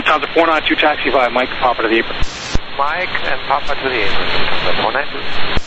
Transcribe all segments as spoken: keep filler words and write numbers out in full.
Lufthansa four nine two taxi via Mike, Papa to the apron. Mike and Papa to the apron. four nine two.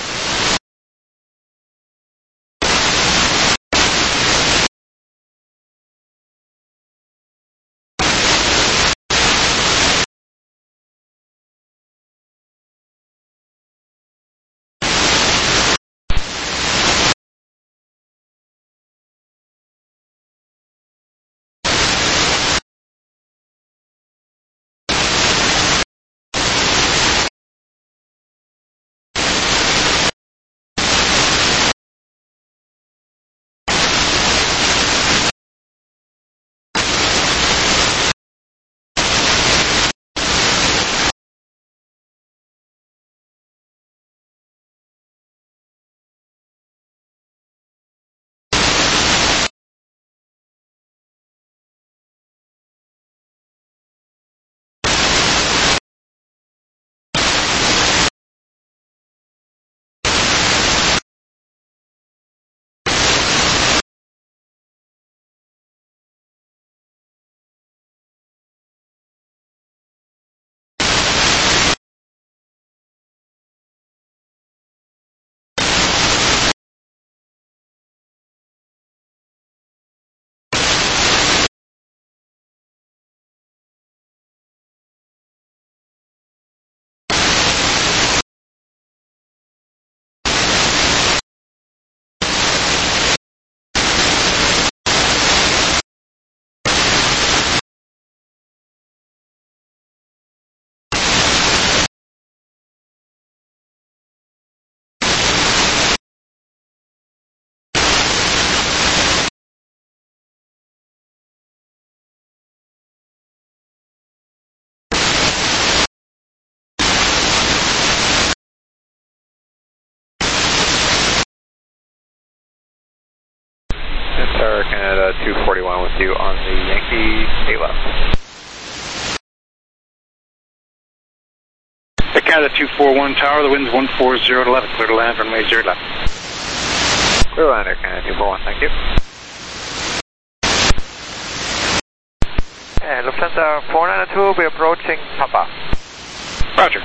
Tower Canada two forty-one with you on the Yankee eight left. The Canada two forty-one Tower, the wind's one four zero to left, clear to land, runway zero left. Clear land, Air Canada two forty-one, thank you. And Lufthansa four nine two, we're approaching Papa. Roger.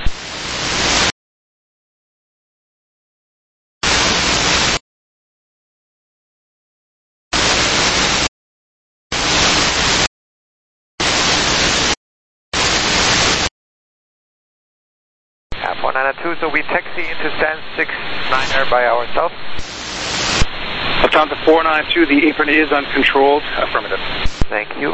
four nine two, so we taxi into stand six niner by ourselves. Lufthansa four nine two, the apron is uncontrolled. Affirmative. Thank you.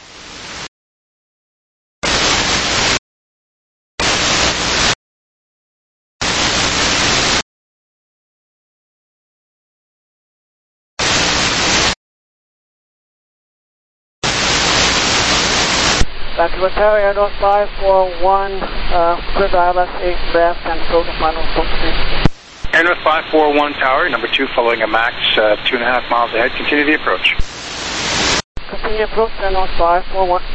Back to Hotel Air North five four one, uh, clear to I L S eight left and go to final approach. Air North five four one Tower, number two, following a max uh, two and a half miles ahead. Continue the approach. Continue approach, Air North five four one.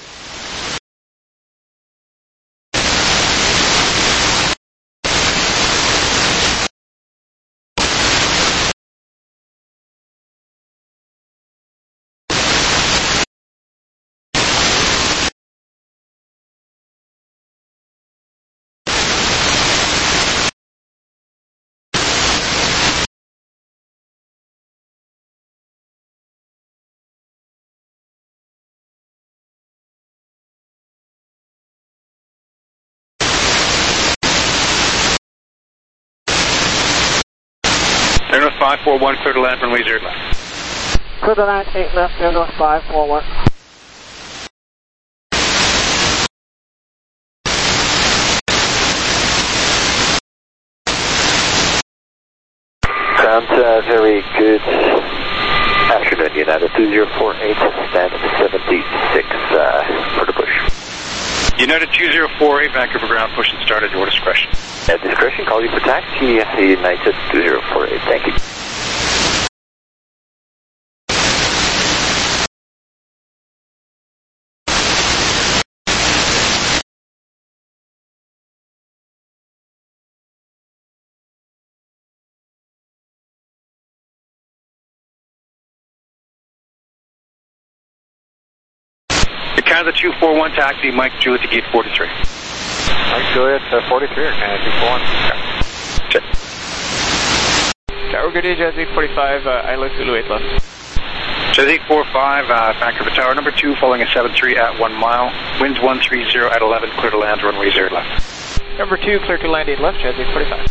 Air North five four one, clear to land, runway zero left. Clear to land, eight left, Air North five four one. Sounds uh, very good afternoon, United two zero four eight, stand seventy-six, uh, for the push. United two zero four eight, Vancouver ground, push and start at your discretion. At discretion, call you for taxi, United two zero four eight, thank you. The Canada two four one taxi, Mike Juliet to gate forty-three. Mike Juliet, uh, forty-three, or Canada two four one. Check. Tower, good day, Jazz eight forty-five, uh, Isla Zulu eight left. Jazz eight forty-five, uh, Vancouver Tower number two, following a seven three at one mile. Winds one three zero at eleven, clear to land, runway zero left. Number two, clear to land eight left, Jazz eight forty-five.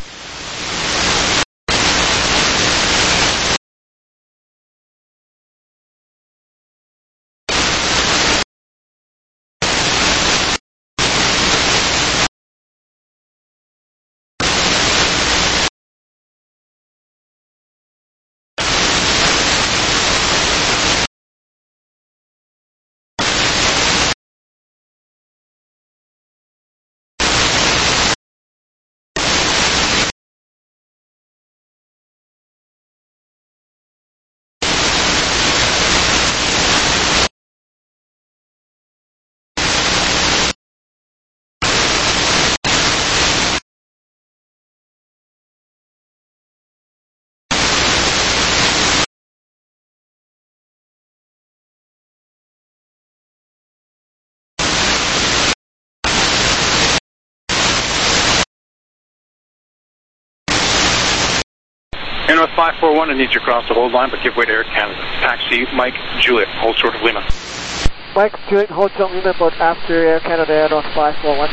North five four one, I need you to cross the hold line, but give way to Air Canada. Taxi, Mike Juliet, hold short of Lima. Mike Juliet, hold short of Lima, but after Air Canada, Air North five four one.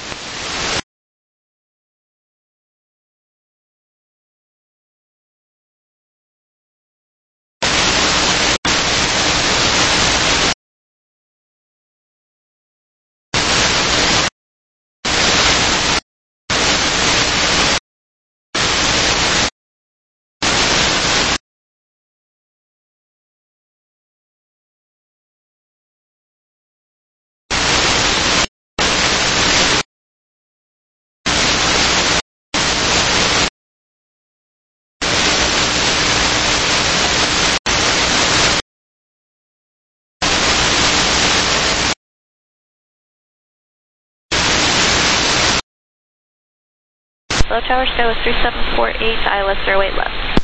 Hello, Tower, Sky was three seven four eight, I L S zero eight left.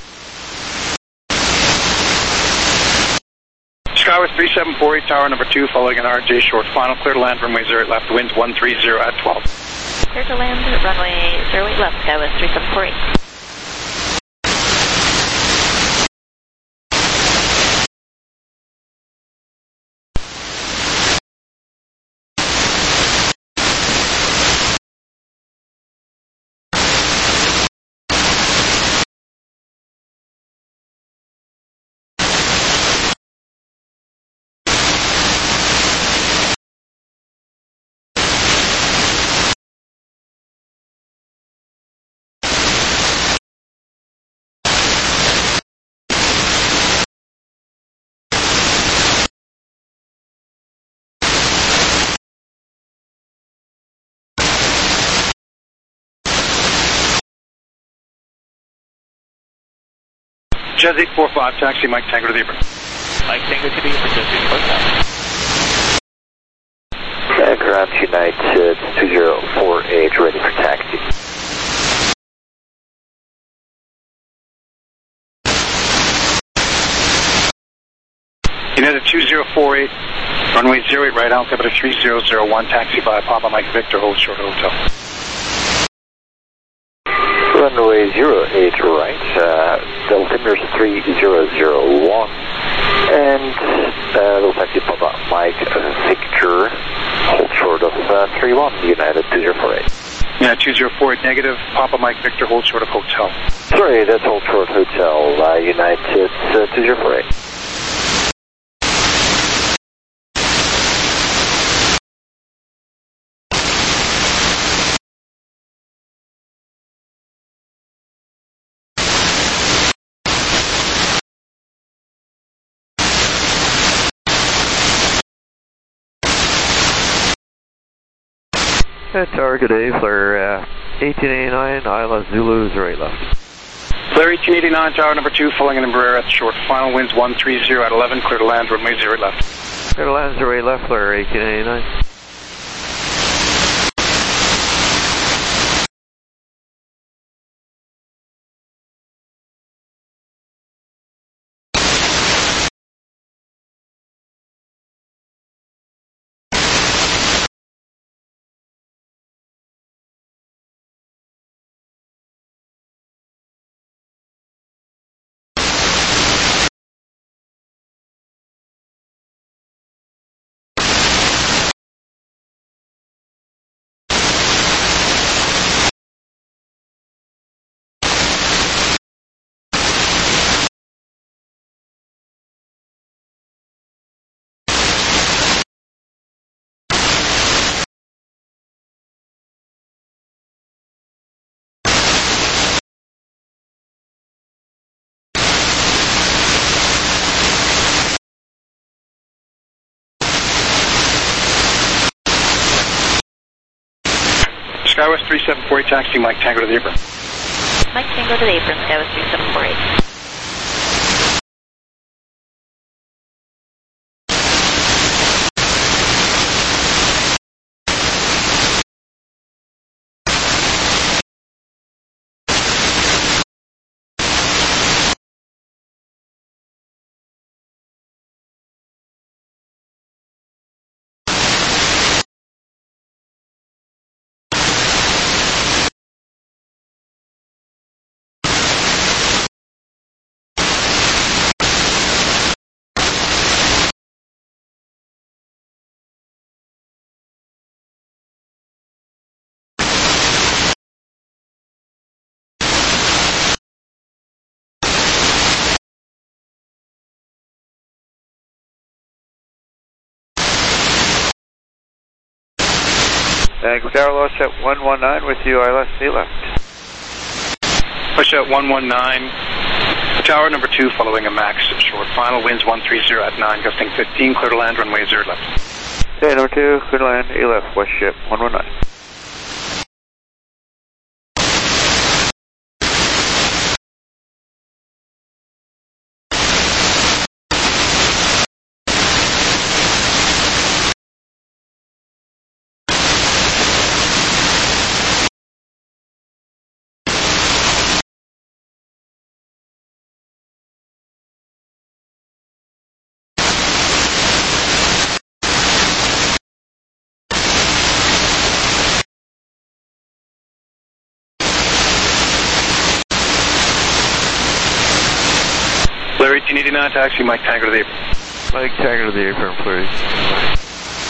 Skywest three seven four eight, tower number two, following an R J short final, clear to land, runway zero eight left, winds one three zero at twelve. Clear to land, runway zero eight left, Skywest three seven four eight. Jazz eight four five, taxi, Mike Tango to the Zebra. Mike Tango to the Zebra, Jazz eight four five. Uh, ground United two zero four eight, ready for taxi. United two zero four eight, runway zero eight right, altimeter three zero zero one, taxi by Papa Mike Victor, hold short hotel. Runway zero eight right, uh, altimeter three zero zero one, and uh, we'll taxi Papa Mike Victor, hold short of uh, three one, United two zero four eight. Yeah, two zero four eight negative, Papa Mike Victor, hold short of hotel. Sorry, that's hold short hotel, uh, United uh, two zero four eight. Uh, Tower, good day, Flare uh, eighteen eighty-nine, Isla Zulu zero eight left. Flare eighteen eighty-nine, tower number two, following an Embraer at the short final, winds one three zero at eleven, clear to land, runway zero eight left. Clear to land zero eight left, Flare eighteen eighty-nine. SkyWest three seven four eight, taxi Mike Tango to the apron. Mike Tango to the apron, SkyWest three seven four eight. And Tower Loss at one one nine with you, I L S eight left. Push at one one nine, tower number two following a max short final, winds one three zero at nine, gusting fifteen, clear to land, runway zero left. Okay, number two, clear to land, eight left, west ship, one one nine. Blair eighteen eighty-nine, taxi Mike Tango to the apron. Mike Tango to the apron, please.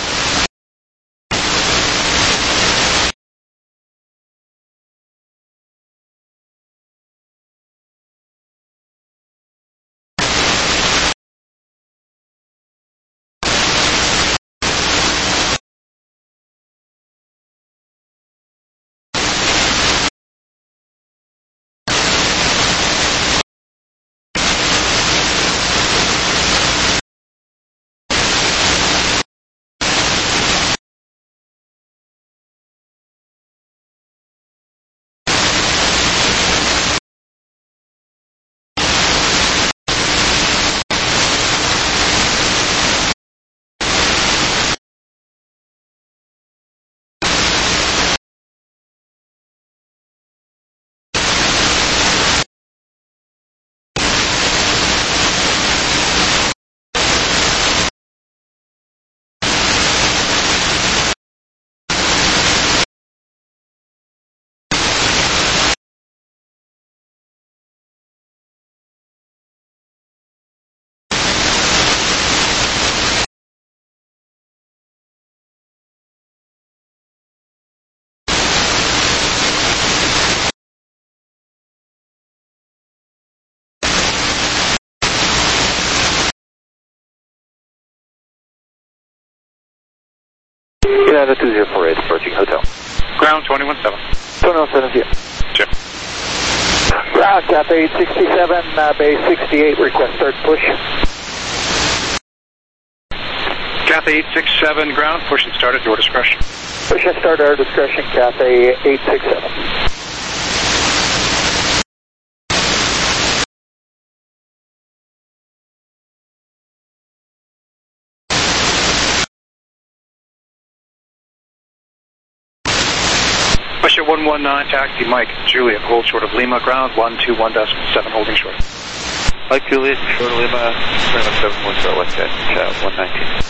United two zero four eight, approaching hotel. Ground twenty-one seven. twenty-one seven, zero. Chip. Ground, Cathay eight sixty-seven, uh, base sixty-eight, request start push. Cathay eight six seven, ground, push and start at your discretion. Push and start at our discretion, Cathay eight six seven. Push at one one nine, taxi Mike Juliet, hold short of Lima, ground one two one decimal seven, holding short. Mike Juliet, short of Lima, three one seven one zero, left at one nineteen.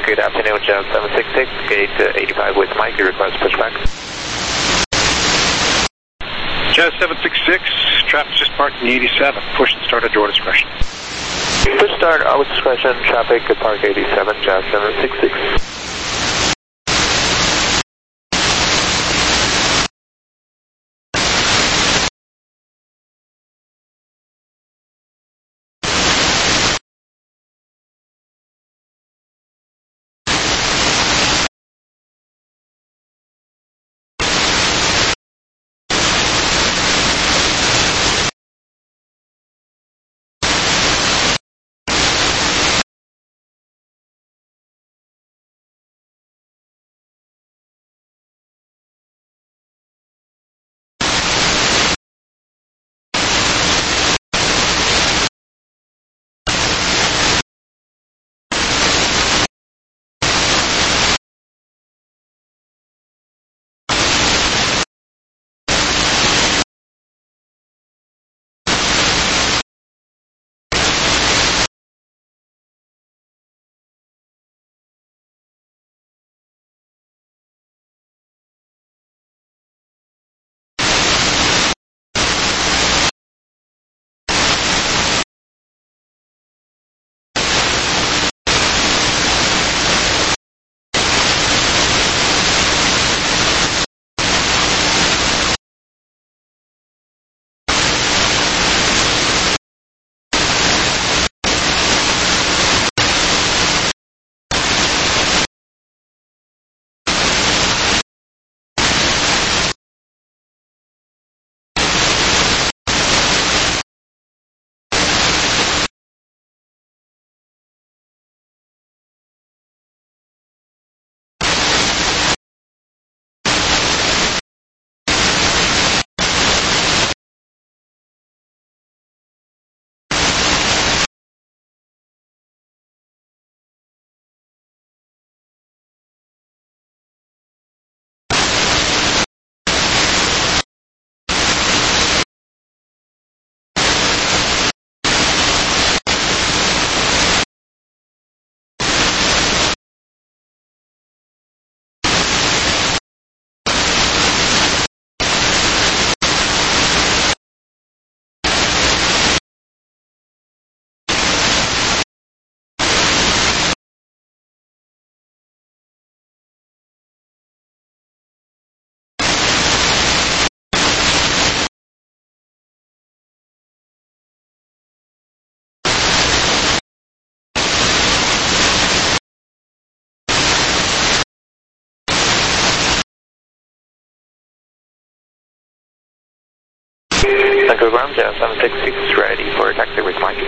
Good afternoon, Jazz seven six six, gate uh, eighty-five with Mike, your request pushback. Jazz seven six six, traffic just parked in the eighty-seven. Push and start at your discretion. Push start, our discretion, traffic at Park eighty-seven, Jazz seven six six. Central ground, Jazz seven six six, ready for taxi with Mike.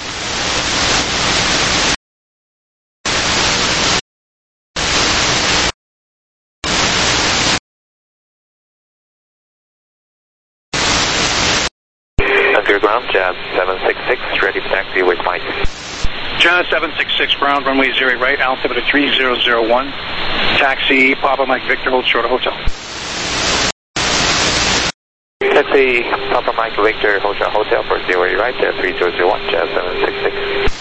Central ground, Jazz seven six six, ready for taxi with Mike. Jazz seven six six, ground runway zero right, altimeter three zero zero one. Taxi, Papa Mike Victor, hold short of hotel. Taxi, Papa Mike Victor, Hotel Hotel for zero right, three zero zero one, Jazz seven six six.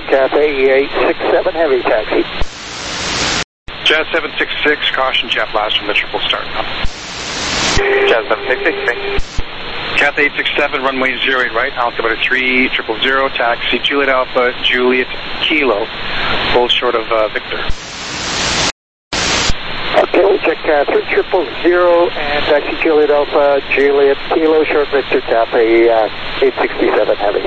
Cathay eight six seven Heavy taxi. Jazz seven six six, caution jet blast from the triple start. Jazz seven six six, thanks. Cathay eight six seven, runway zero eight right, altimeter three triple zero, taxi Juliet Alpha, Juliet Kilo, hold short of uh, Victor. Okay, we'll check uh, three triple zero and taxi Juliet Alpha, Juliet Kilo, short Victor, Cathay uh, eight sixty-seven Heavy.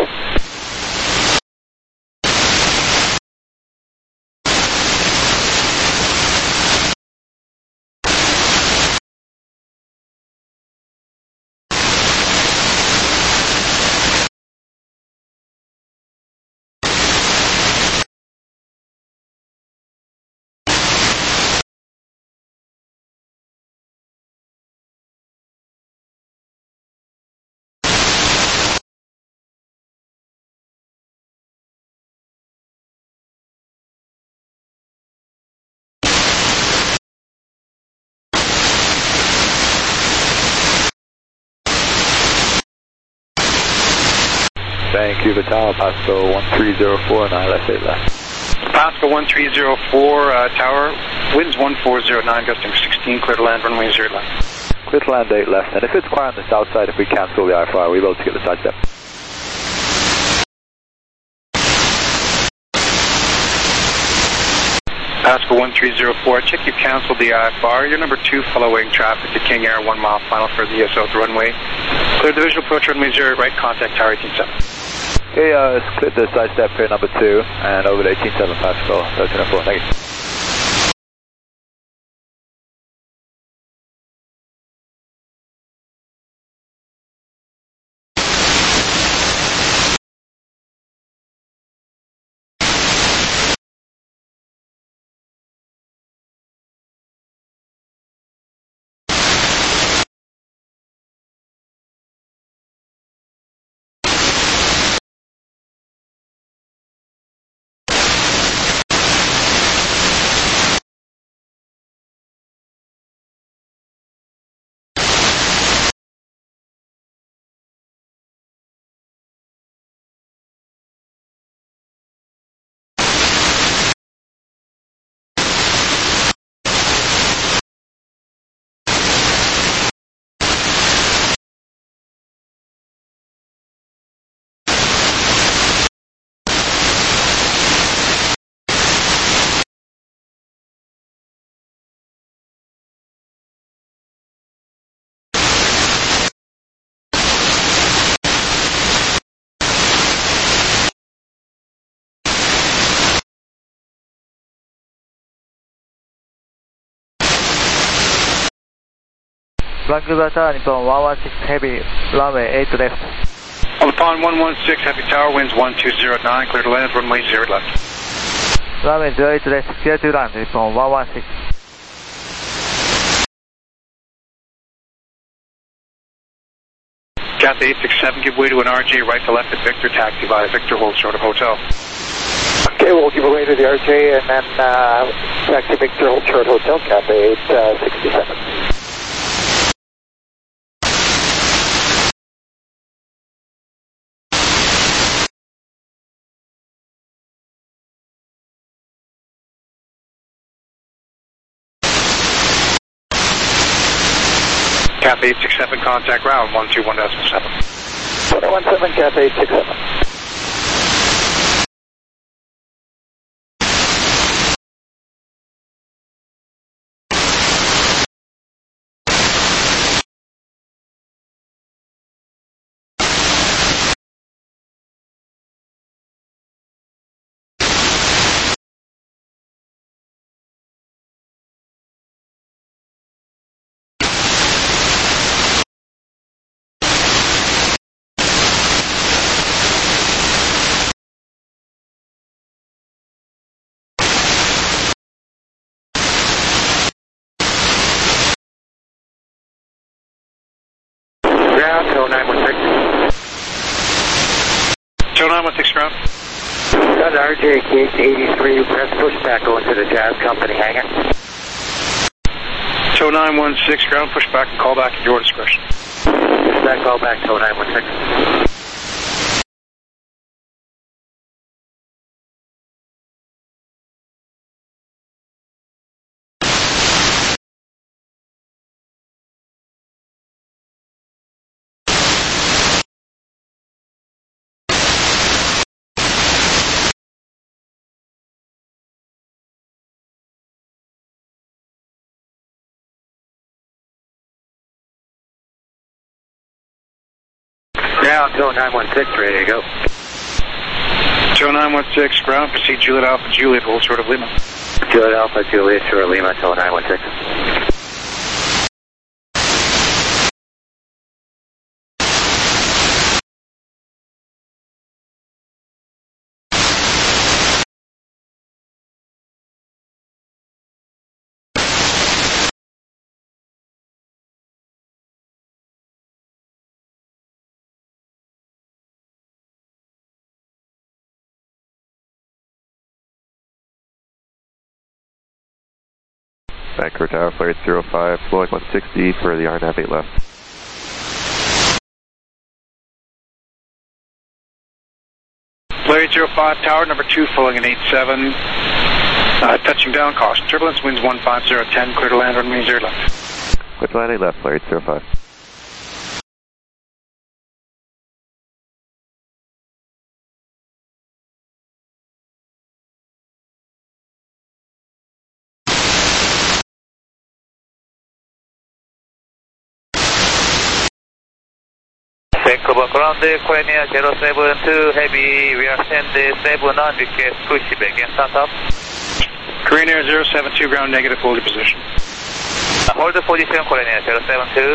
Thank you, Vital, Pasco one three zero four, nine left, eight left. Pasco one three zero four, uh, tower, winds one four zero nine, gusting sixteen, clear to land, runway zero left. Clear to land eight left, and if it's quiet on the south side, if we cancel the I F R, we will to get the side step. Pasco one three zero four, check you canceled the I F R. You're number two following traffic to King Air, one mile final for the south runway. Clear the visual approach runway zero right, contact tower eighteen seven. Okay, uh, let's clear the side step here, number two, and over to eighteen seven Pascal, thirteen oh four, thank you. Vancouver Tower, Nippon one one six Heavy, runway eight left. On the pond one one six, Heavy Tower, winds one two zero nine, clear to land, runway zero left. Runway zero eight left, clear to land, Nippon one one six. Cathay eight six seven, give way to an R J, right to left at Victor, taxi via Victor, hold short of hotel. Okay, we'll give away to the R J and then uh, taxi Victor, hold short hotel, Cathay eight sixty-seven. Cathay eight six seven, contact ground one two one point seven. one one seven, Cathay eight six seven. Tow nine one six. Tow nine one six ground. Got R J gate eighty-three, press pushback going to the Jazz Company hangar. Tow nine one six ground, pushback and call back at your discretion. Pushback, call back, tow nine one six. Ground, two nine one six, ready to go. two nine one six, ground, proceed Juliet Alpha, Juliet, hold short of Lima. Juliet Alpha, Juliet, short of Lima, two nine one six. Vancouver Tower, flare zero five, flowing one sixty for the R NAV eight left. Flare zero five, tower number two, following an eight seven. Uh, touching down, caution turbulence, winds one five zero ten, clear to land, runway zero left. Clear to land eight left, flare zero five. Vancouver ground, Korea zero seven two, heavy, we are sending seven on, request push back and start up. Korean Air zero seven two, ground negative, hold your position. Uh, hold the position, Korean Air zero seven two.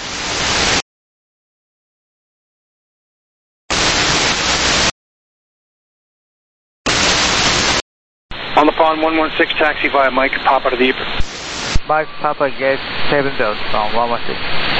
On the pond, one one six, taxi via Mike, pop out of the apron. Mike Papa Gate seven zero from one one six.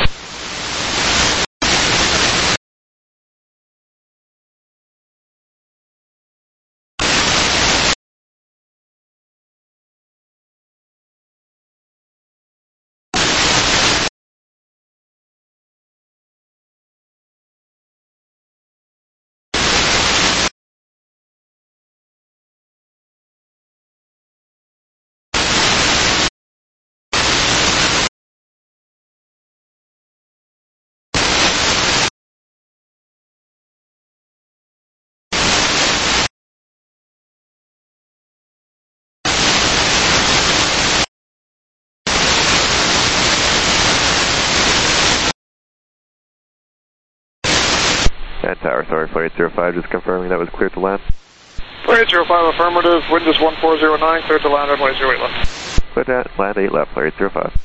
And tower, sorry, flare zero five, just confirming that was clear to land. Flare zero five, affirmative, wind is one four zero nine, clear to land, runway zero eight left. Clear to land eight left, flare zero five.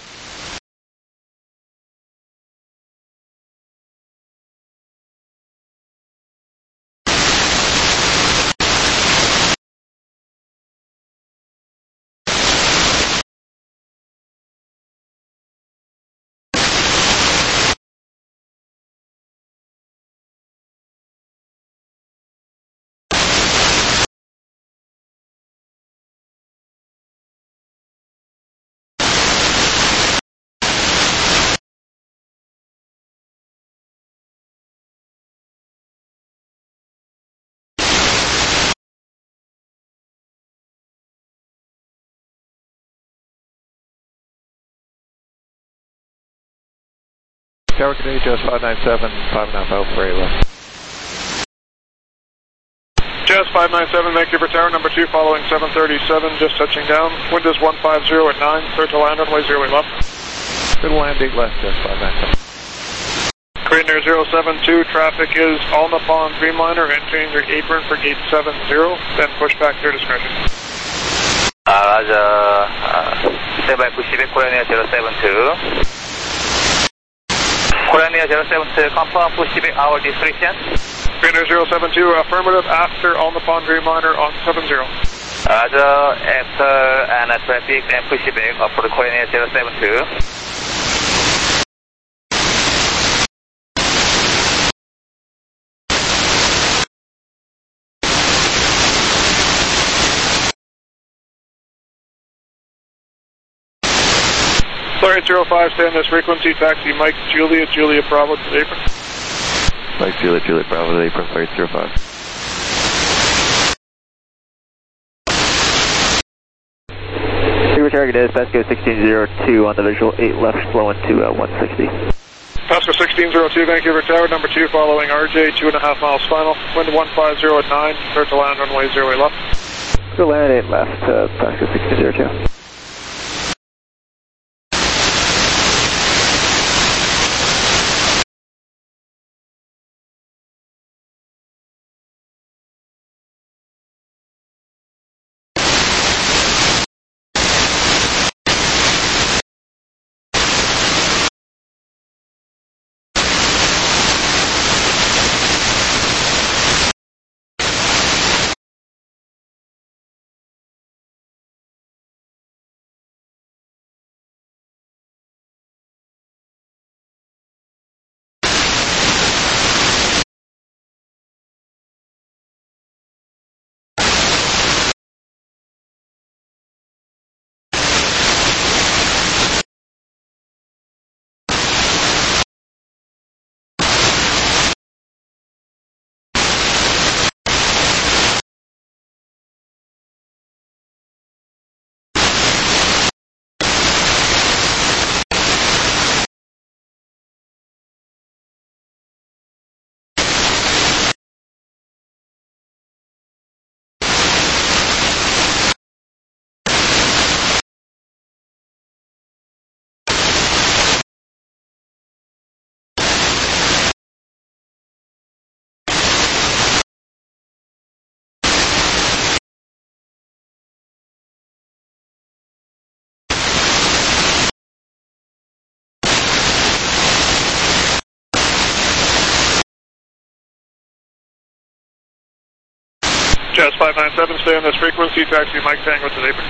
Tower Canadian, just five nine seven, five and a half out for eight left. Jazz five nine seven, Vancouver Tower, number two, following seven thirty-seven, just touching down. Wind is one five zero at nine, clear to land, runway zero eight left. Clear to land eight left, just five nine seven. Korean Air zero seven two, traffic is on the pond Dreamliner, entering your apron for gate seven zero, then push back to your discretion. Uh, Roger, uh, standby push back, Korean Air zero seven two. Korean Air zero seven two, confirm push back our discretion. Korean Air zero seven two, affirmative, after on the pond Dreamliner on seven zero. Roger, after and uh, traffic, then push back up for the Korean Air zero seven two. Flare zero five, stay on this frequency, taxi Mike, Juliet, Juliet Bravo to the apron. Mike, Juliet, Juliet Bravo to the apron, flare zero five. Your target is Pasco sixteen zero two on the visual, eight left, flowing to uh, one sixty. Pasco sixteen zero two, Vancouver Tower, number two, following R J, two and a half miles final. Wind one five zero at nine, clear to land, runway zero eight left. Clear to land eight left, uh, Pasco sixteen zero two. Jazz five nine seven, stay on this frequency, taxi Mike Tango to neighbor.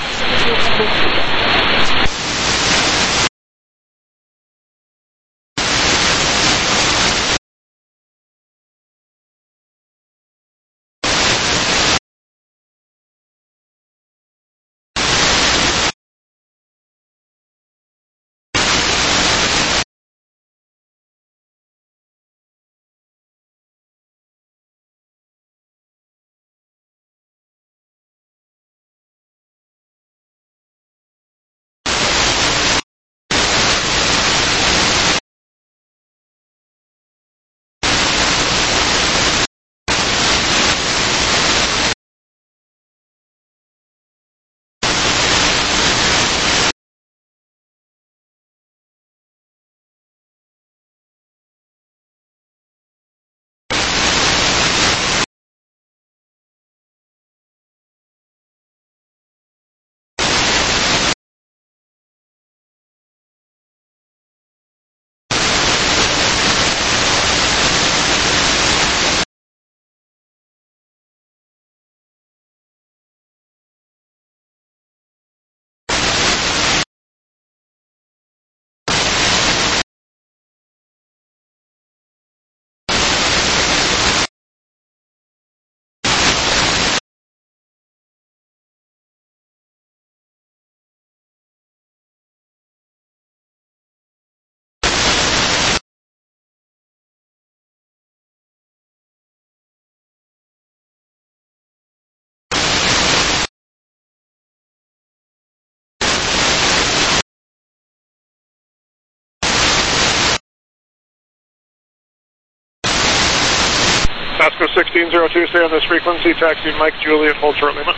Pasco sixteen zero two, stay on this frequency, taxi Mike Juliet, hold short limit.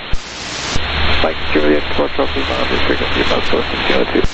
Mike Juliet, hold short limit on this frequency, Pasco sixteen zero two.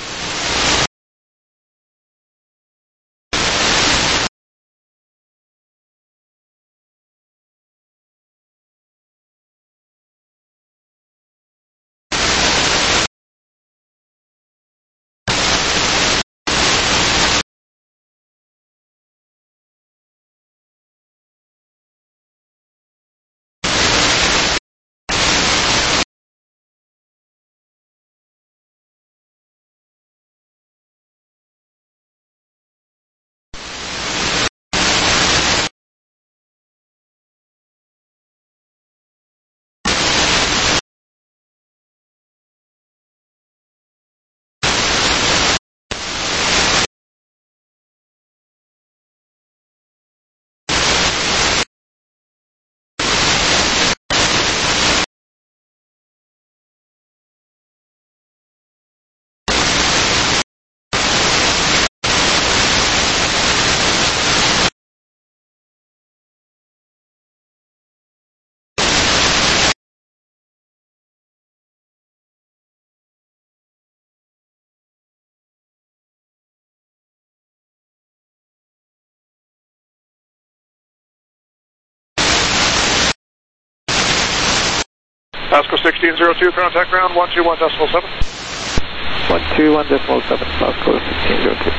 Pasco sixteen zero two, contact ground one two one decimal seven. one two one decimal seven, Pasco sixteen zero two.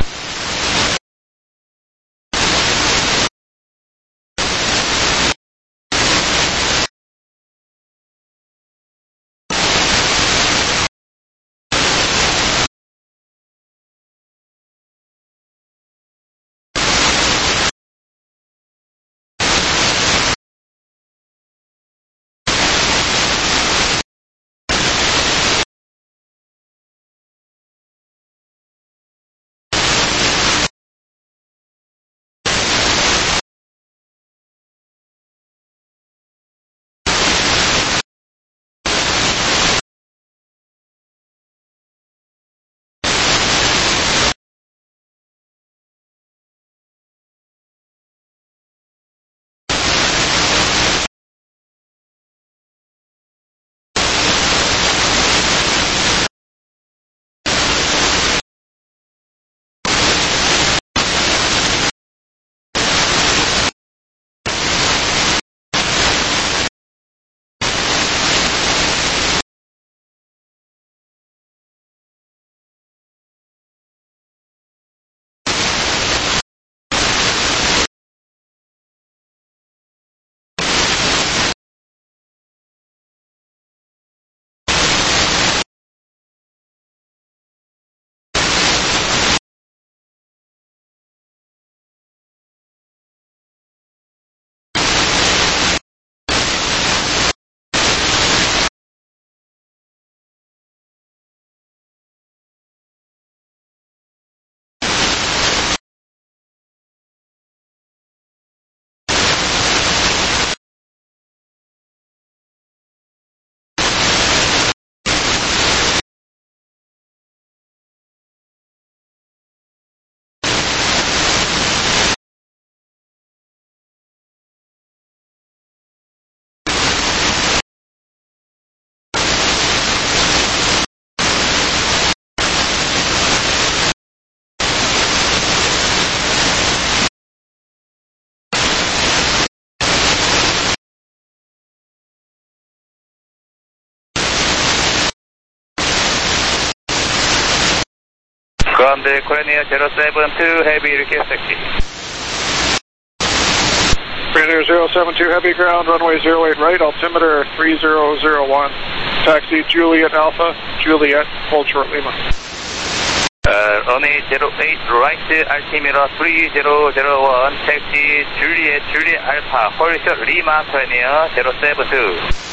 Ground Korea zero seven two Heavy, request taxi. Korea zero seven two Heavy, ground, runway zero eight right, altimeter three zero zero one. Taxi Juliet Alpha, Juliet, hold short Lima. Uh, runway zero eight right, altimeter three zero zero one, taxi Juliet, Juliet Alpha, hold short Lima, Korea zero seven two.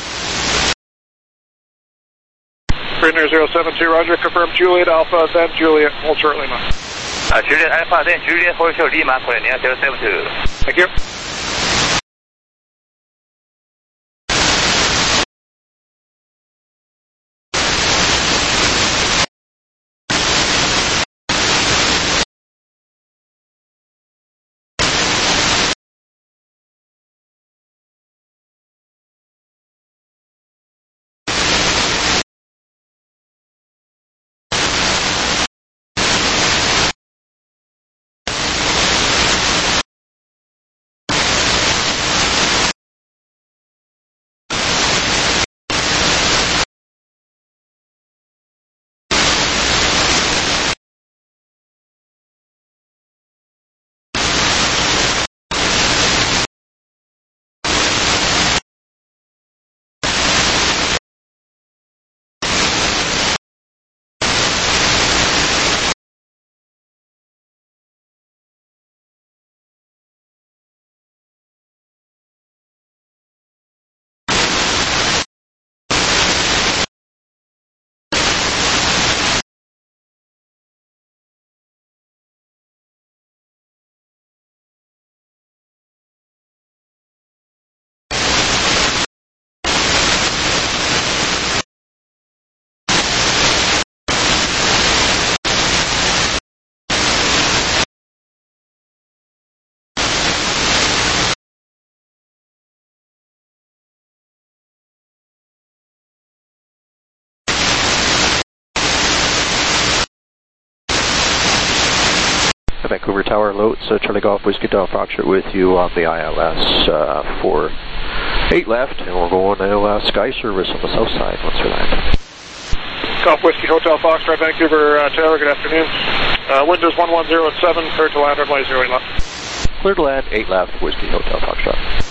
Korea zero seven two, roger, confirm Juliet Alpha, then Juliet, hold short Lima. Uh, Juliet Alpha, then Juliet, hold short Lima, Korea zero seven two. Thank you. Vancouver Tower, Loads, uh, Charlie Golf, Whiskey Delta Foxtrot with you on the I L S uh, for eight left, and we're going to uh, Sky Service on the south side once we land. Golf Whiskey Hotel Foxtrot, Vancouver uh, Tower, good afternoon. Uh, wind is one one zero at seven, clear to land, runway zero eight left. Clear to land, eight left, Whiskey Hotel Foxtrot.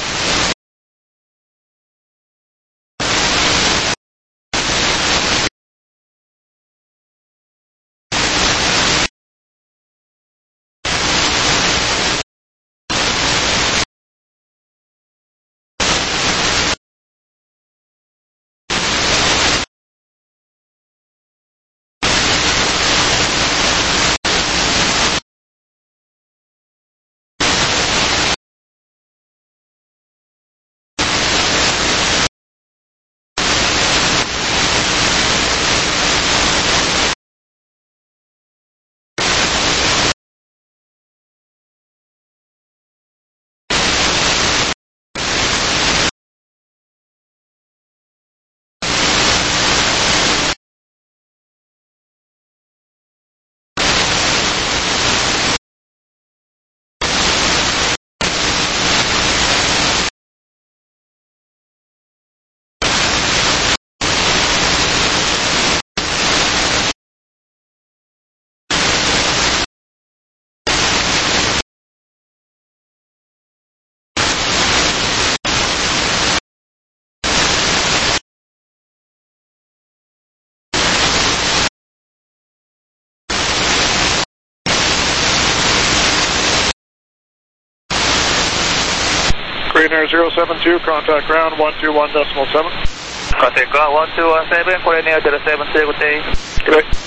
Korean Air zero seven two, contact ground one two one decimal seven. Contact ground one two one seven, Korean Air zero seven two, good day. Good day.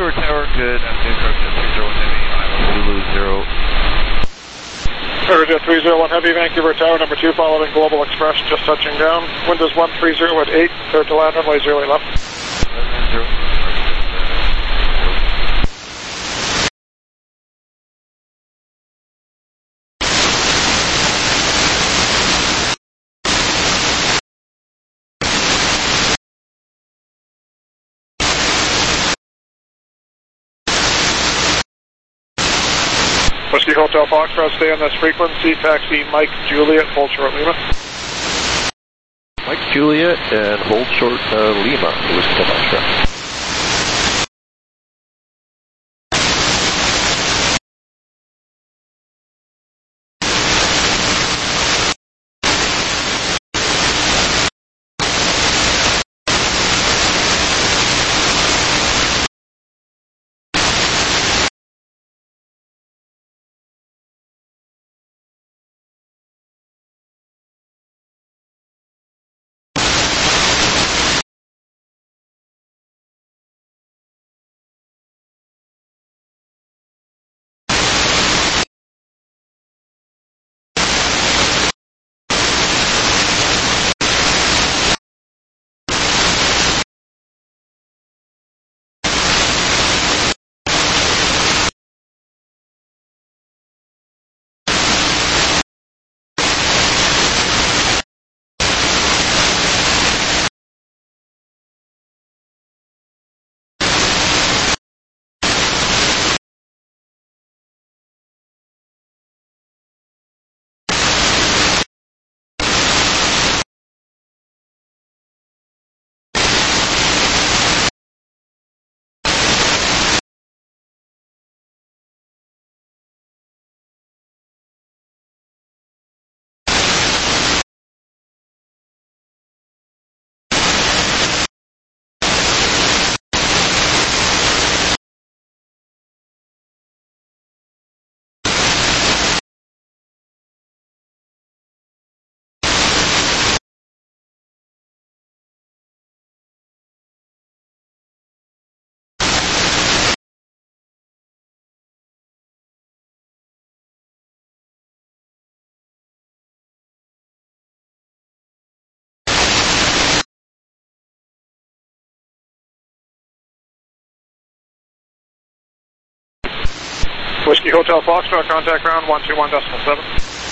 Vancouver Tower, good afternoon, Corvette three zero one Heavy, Island Zulu zero. Corvette three zero one Heavy, Vancouver Tower, number two, following Global Express, just touching down. Windows one three zero at eight, clear to land, runway zero eight left. Zero. Whiskey Hotel Foxtrot, stay on this frequency, taxi Mike Juliet, hold short Lima. Mike Juliet and hold short uh, Lima, Whiskey Hotel Foxtrot. Whiskey Hotel Foxtrot, contact ground one two one decimal seven.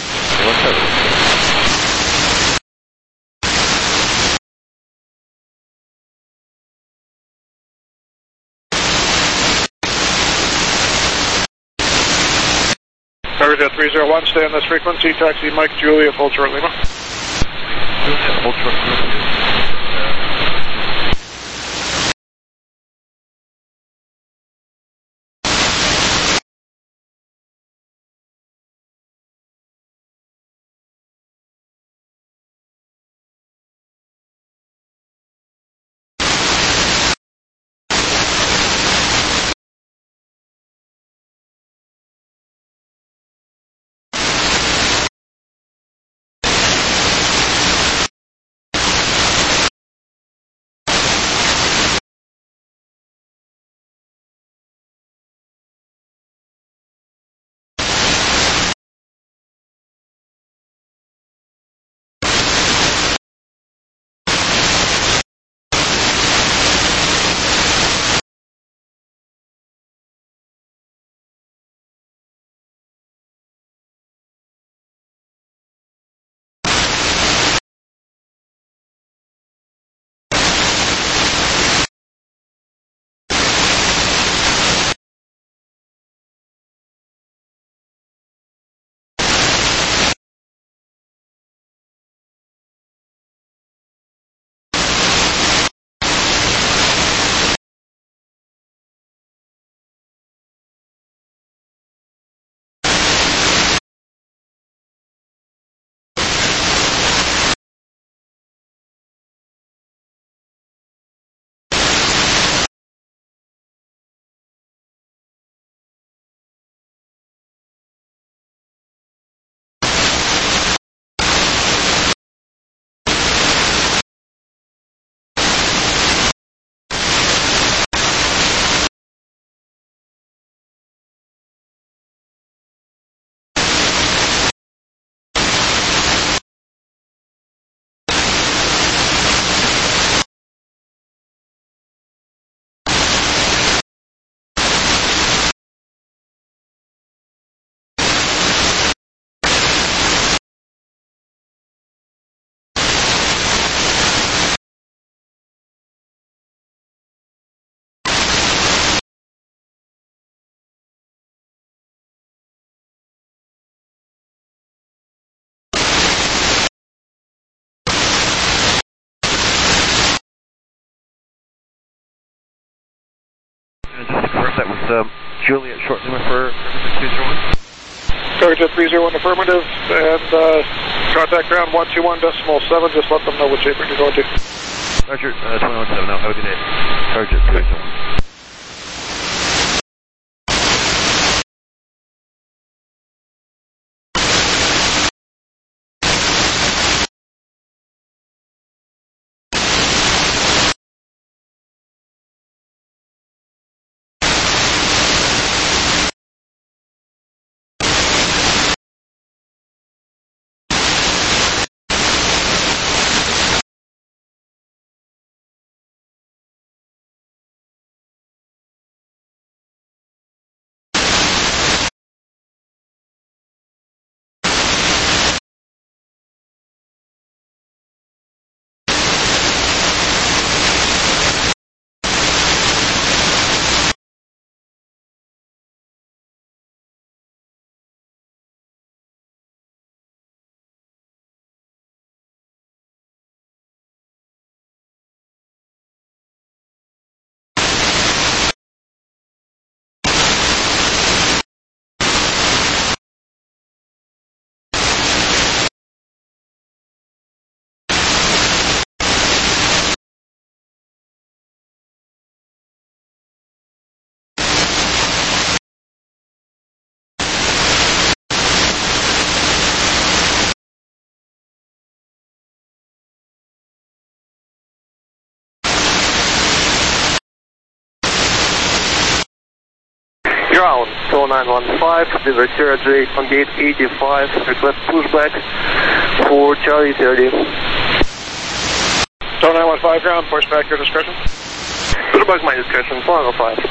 Corvette three zero one, stay on this frequency, taxi Mike Juliet, hold short Lima. Hold short Lima. confirm that was um, Juliet short limit for two zero one. Target three zero one affirmative, and uh, contact ground one two one decimal seven, just let them know which apron you're going to. Roger, uh, twenty-one seven now, have a good day. Target three zero one. Ground, so nine one five, deliver zero eight on gate eighty-five, request pushback for Charlie thirty. So nine one five ground, pushback your discretion. Pushback my discretion, four nine one five.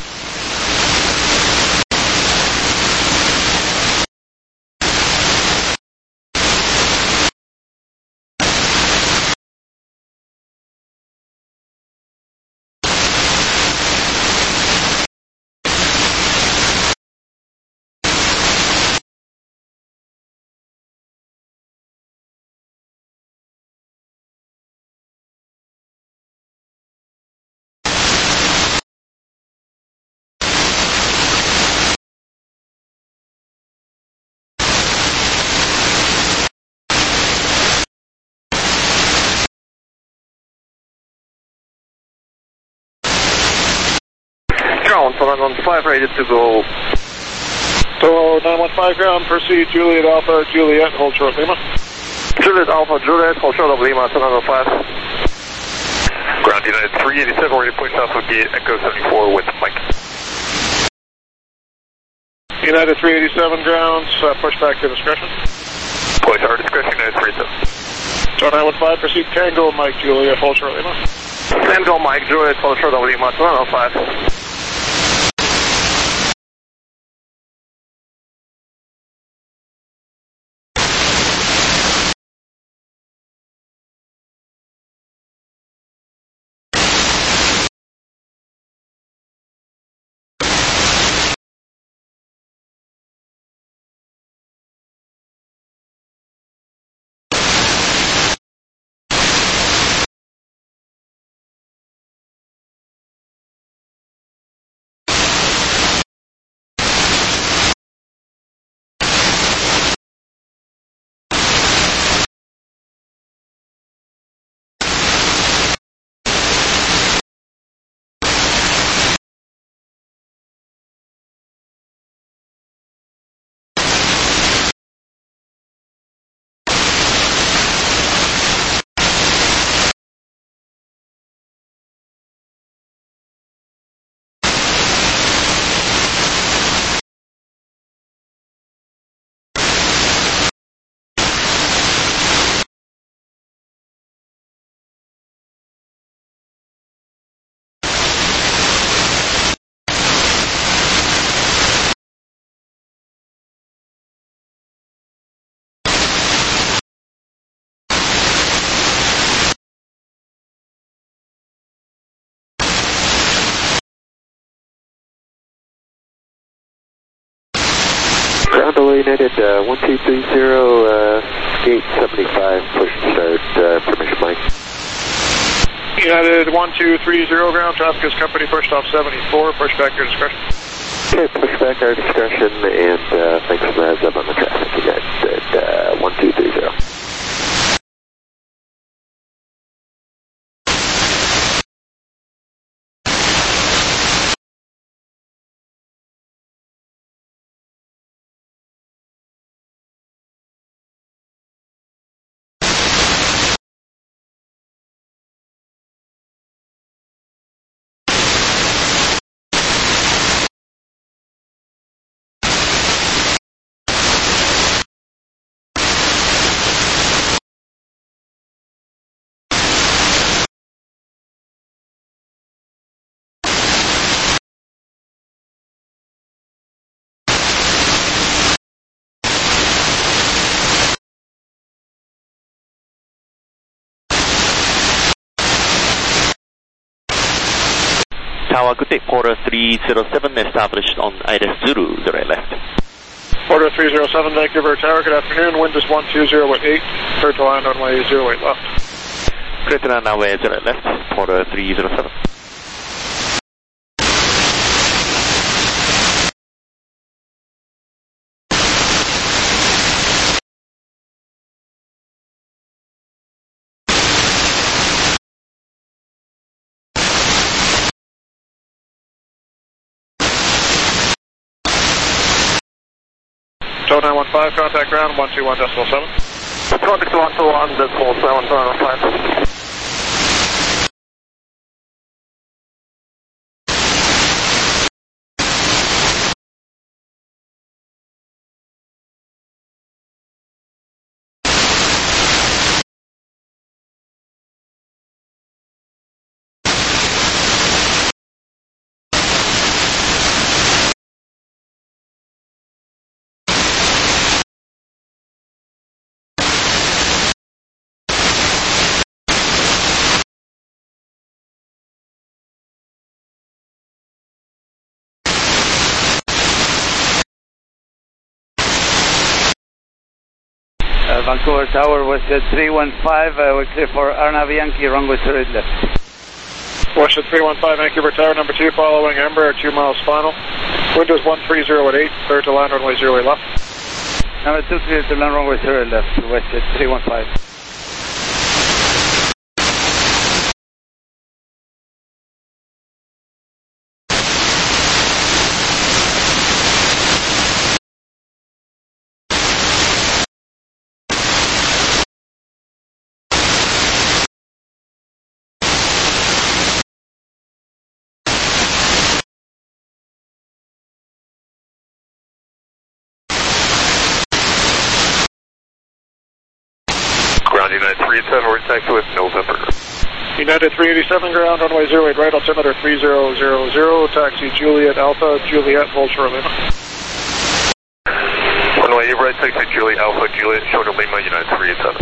Ground, so nine one five, ready to go. So nine one five ground, proceed Juliet Alpha, Juliet, hold short Lima. Juliet Alpha, Juliet, hold short of Lima, so nine one five. Ground United three eighty-seven, ready to push off of gate Echo seventy-four with Mike. United three eighty-seven grounds, uh, pushback to discretion. Push our discretion, United three eighty-seven. So nine one five, proceed Tango, Mike, Juliet, hold short Lima. Tango, Mike, Juliet, hold short of Lima, so nine one five. Ground Alley United, uh, one two three zero, uh, gate seventy-five, push to start, uh, permission Mike. United one two three zero ground, traffic is company push stop seventy-four, push back your discretion. Okay, push back our discretion, and uh, thanks for the heads up on the traffic. United uh, one two three zero. Tower, good day. Porter three zero seven established on I R S Zulu, zero eight left. Porter three zero seven, Vancouver Tower, good afternoon. Wind is one two zero at eight, clear to land runway zero eight left. Clear to land runway zero eight left, Porter three zero seven. Tower nine one five, contact ground one two one decimal seven. Contact one two one decimal seven, nine one five. Uh, Vancouver Tower was uh, three one five, uh, we're clear for Arnav Yankee, runway zero eight left. Washington three one five, Vancouver Tower, number two, following Embraer, two miles final. Wind is one three zero at eight, clear to land runway zero eight left. Number two, clear to land runway zero eight left, West three one five. Ground United three eighty-seven, we're taxi with November. United three eighty-seven, ground runway zero eight right, altimeter three zero zero zero, taxi Juliet Alpha, Juliet, Vulture Lima. Runway eight right, taxi Juliet Alpha, Juliet, Shorter Lima, United three eighty-seven.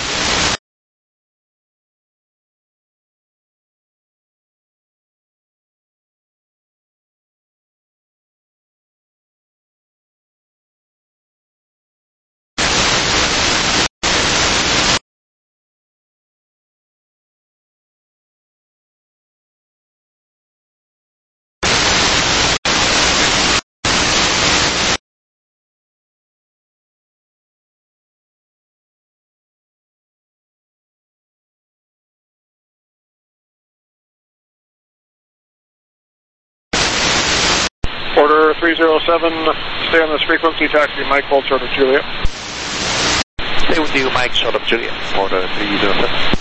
Order three zero seven, stay on this frequency, taxi Mike, Vulture to Juliet. Stay with you, Mike, short of Juliet, Porter three zero seven.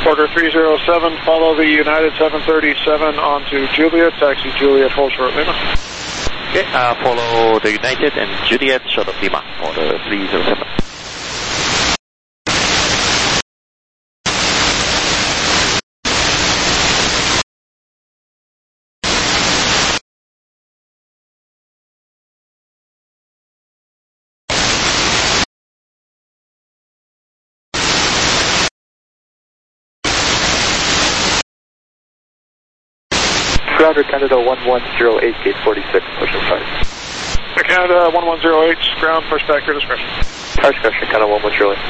Order three zero seven, follow the United seven thirty-seven onto Juliet, taxi Juliet, hold short Lima. Okay, uh, follow the United and Juliet, short of Lima, order three zero seven. Grounder Canada one one zero eight, gate forty-six, pushing five. Canada one one zero eight, ground, push back, your discretion. Our discretion, Canada one one zero eight.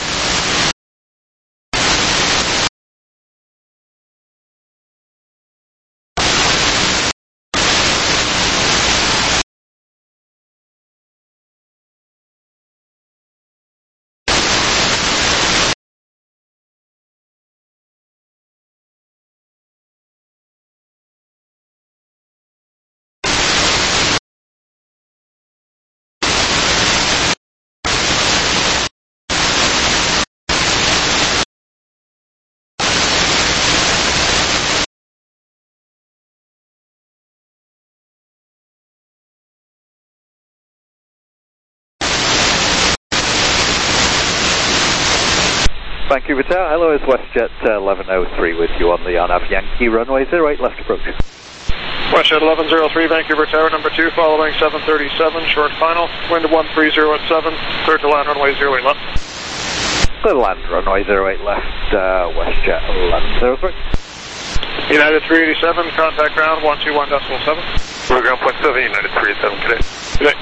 Vancouver Tower, hello, it's WestJet uh, eleven oh three with you on the Arnav Yankee runway zero eight left approach. WestJet eleven oh three, Vancouver Tower, number two, following seven thirty-seven, short final, wind one three zero at seven, clear to land runway zero eight left. Clear to land runway zero eight left, uh, WestJet eleven oh three. United three eighty-seven, contact ground one two one decimal seven. We're ground point seven, United three eighty-seven, today. Today.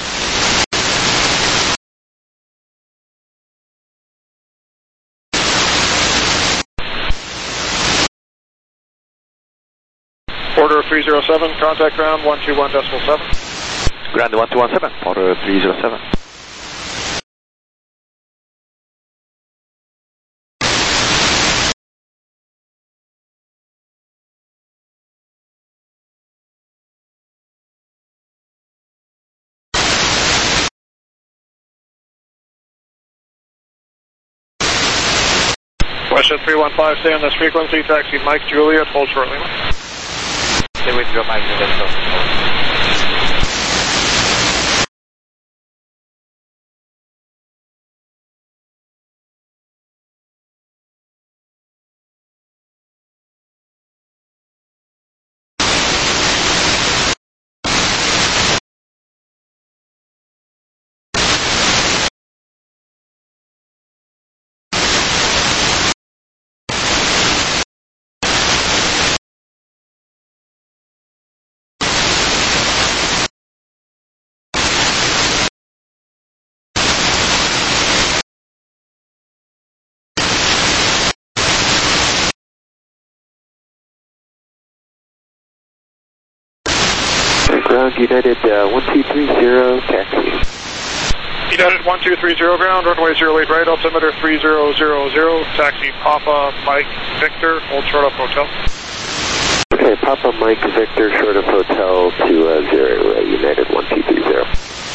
Order three zero seven, contact ground one two one decimal seven. Ground one two one seven, order three zero seven. WestJet three one five, stay on this frequency, taxi Mike Juliet, hold short Lima. Stay with your Mike Juliet. Ground United uh, one two three zero, taxi. United one two three zero, ground, runway zero eight right, altimeter three zero zero zero, taxi Papa Mike Victor, hold short of hotel. Okay, Papa Mike Victor, short of hotel to uh, zero, uh, United one two three zero.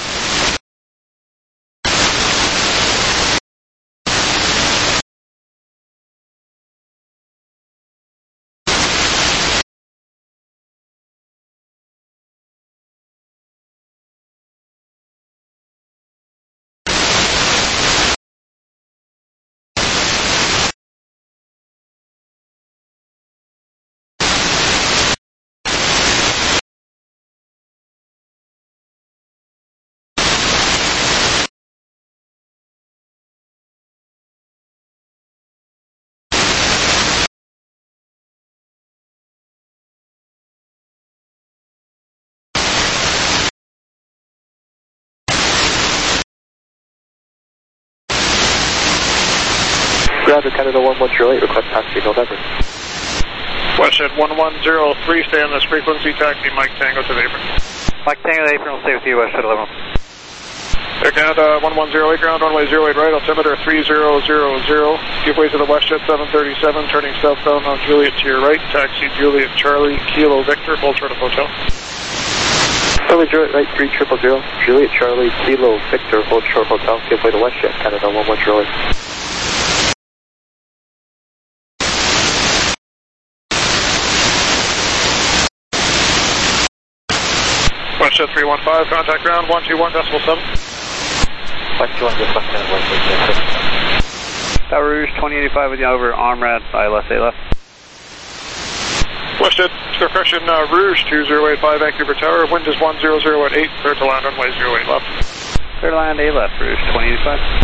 Ground Canada one one zero eight, request taxi November. WestJet one one zero three, stay on this frequency, taxi Mike Tango to the apron. Mike Tango to the apron, will stay with you, WestJet eleven. Air Canada one one zero eight, ground, runway zero eight right, altimeter three zero zero zero. Give way to the WestJet seven thirty-seven, turning southbound on Juliet to your right, taxi Juliet Charlie, Kilo Victor, hold short of hotel. Runway Juliet right, three triple zero, Juliet Charlie, Kilo Victor, hold short hotel, give way to WestJet Canada one one zero eight. WestJet three one five, contact ground one two one decimal seven. one two one decimal seven, one two one. Tower Rouge twenty eighty-five with you over, Armrad, I L S A left. WestJet, correction, uh, Rouge two zero eight five, Vancouver Tower, wind is one zero zero at eight, clear to land runway zero eight left. Clear to land eight left, Rouge twenty eighty-five.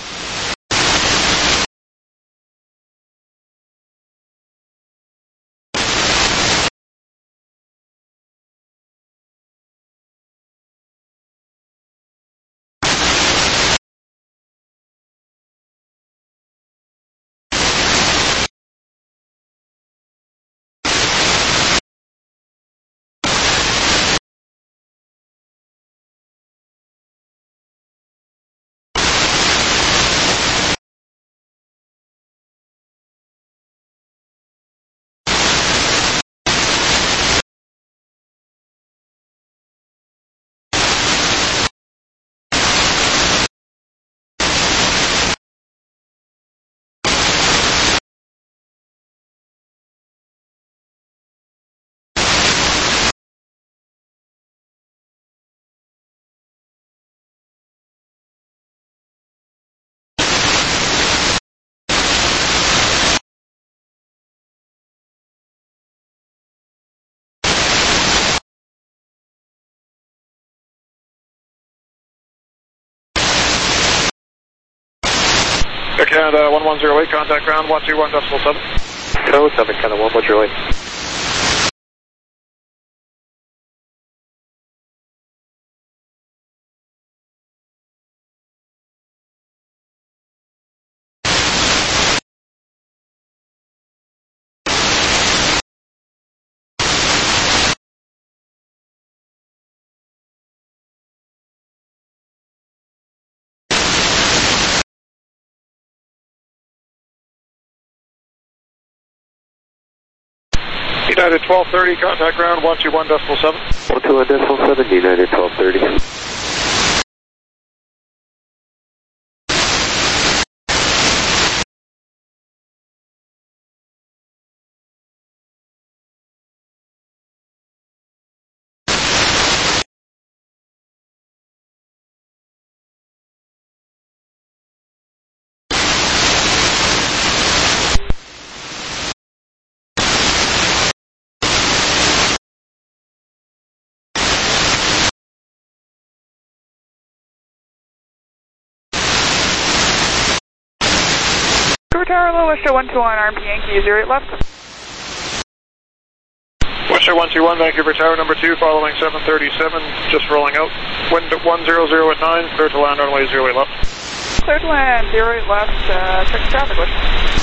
Air Canada one one zero eight, contact ground one two one decimal seven. Code seven, Canada one one zero eight. United twelve thirty, contact ground one two one decimal seven. one two one decimal seven, United twelve thirty. Vancouver Tower, low, WestJet one two one, R M P Yankee zero eight left. WestJet one two one, Vancouver Tower, number two, following seven thirty-seven, just rolling out. Wind at one zero zero at nine, clear to land runway zero eight left. Clear to land, zero eight left, uh, check the traffic list.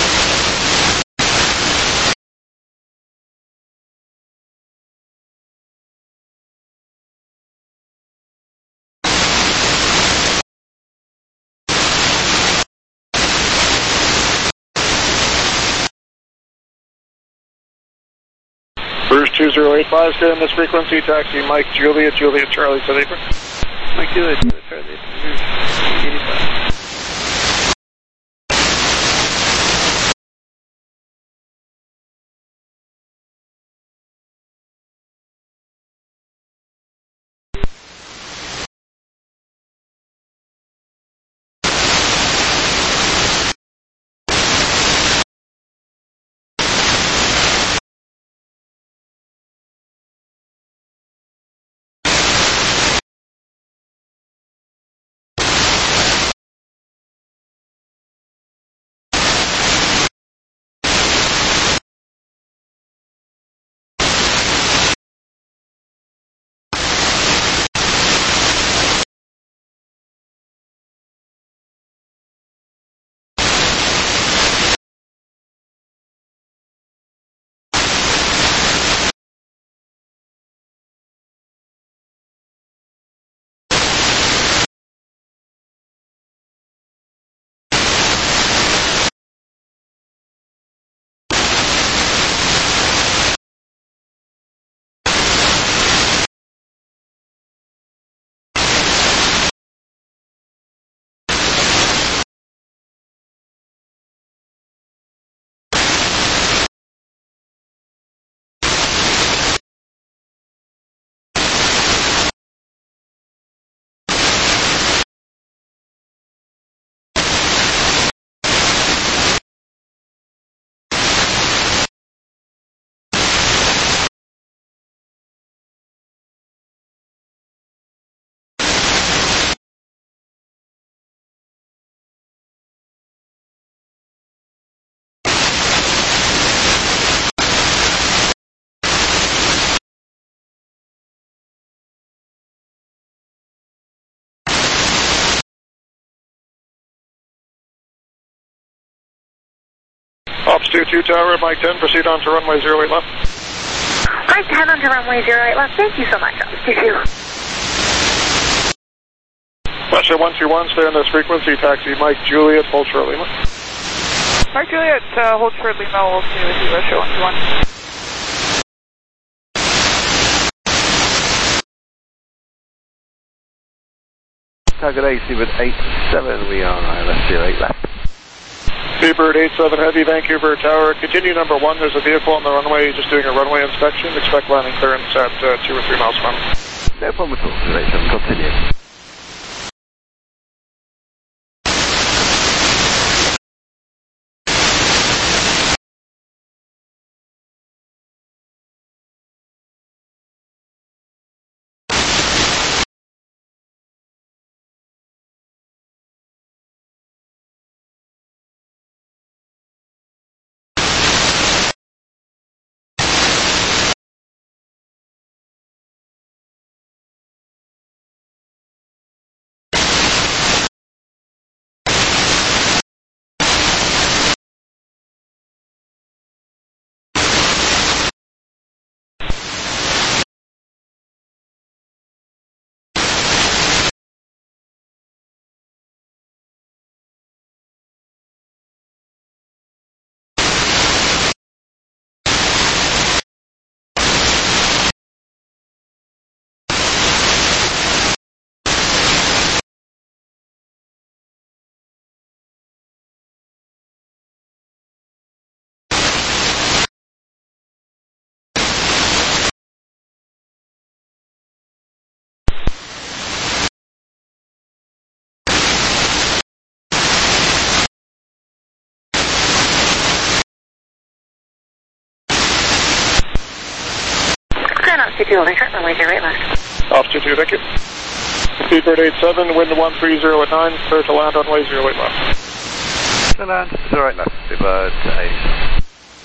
Rouge two zero eight five, stay on this frequency, taxi Mike Juliet, Juliet Charlie to the apron. Mike Juliet, Juliet Charlie, Rouge eighty-five. two two Tower, Mike ten, proceed on to runway zero eight left. Mike ten on to runway zero eight left. Thank you so much. two two. Russia one two one, stay on this frequency, taxi Mike Juliet, hold short Lima. Mike Juliet, uh, hold short Lima, we'll stay with you, Russia one two one. Target A C with eight seven, we are I L S zero eight left. Seabird eight seven Heavy, Vancouver Tower. Continue number one, there's a vehicle on the runway just doing a runway inspection. Expect landing clearance at uh, two or three miles from. No problem at all, eight seven, continue. Altitude two, turn runway zero eight left. Altitude two, thank you. Speedbird eight seven, wind one three zero at nine, clear to land runway zero eight left. To land, zero eight left, Speedbird eight seven.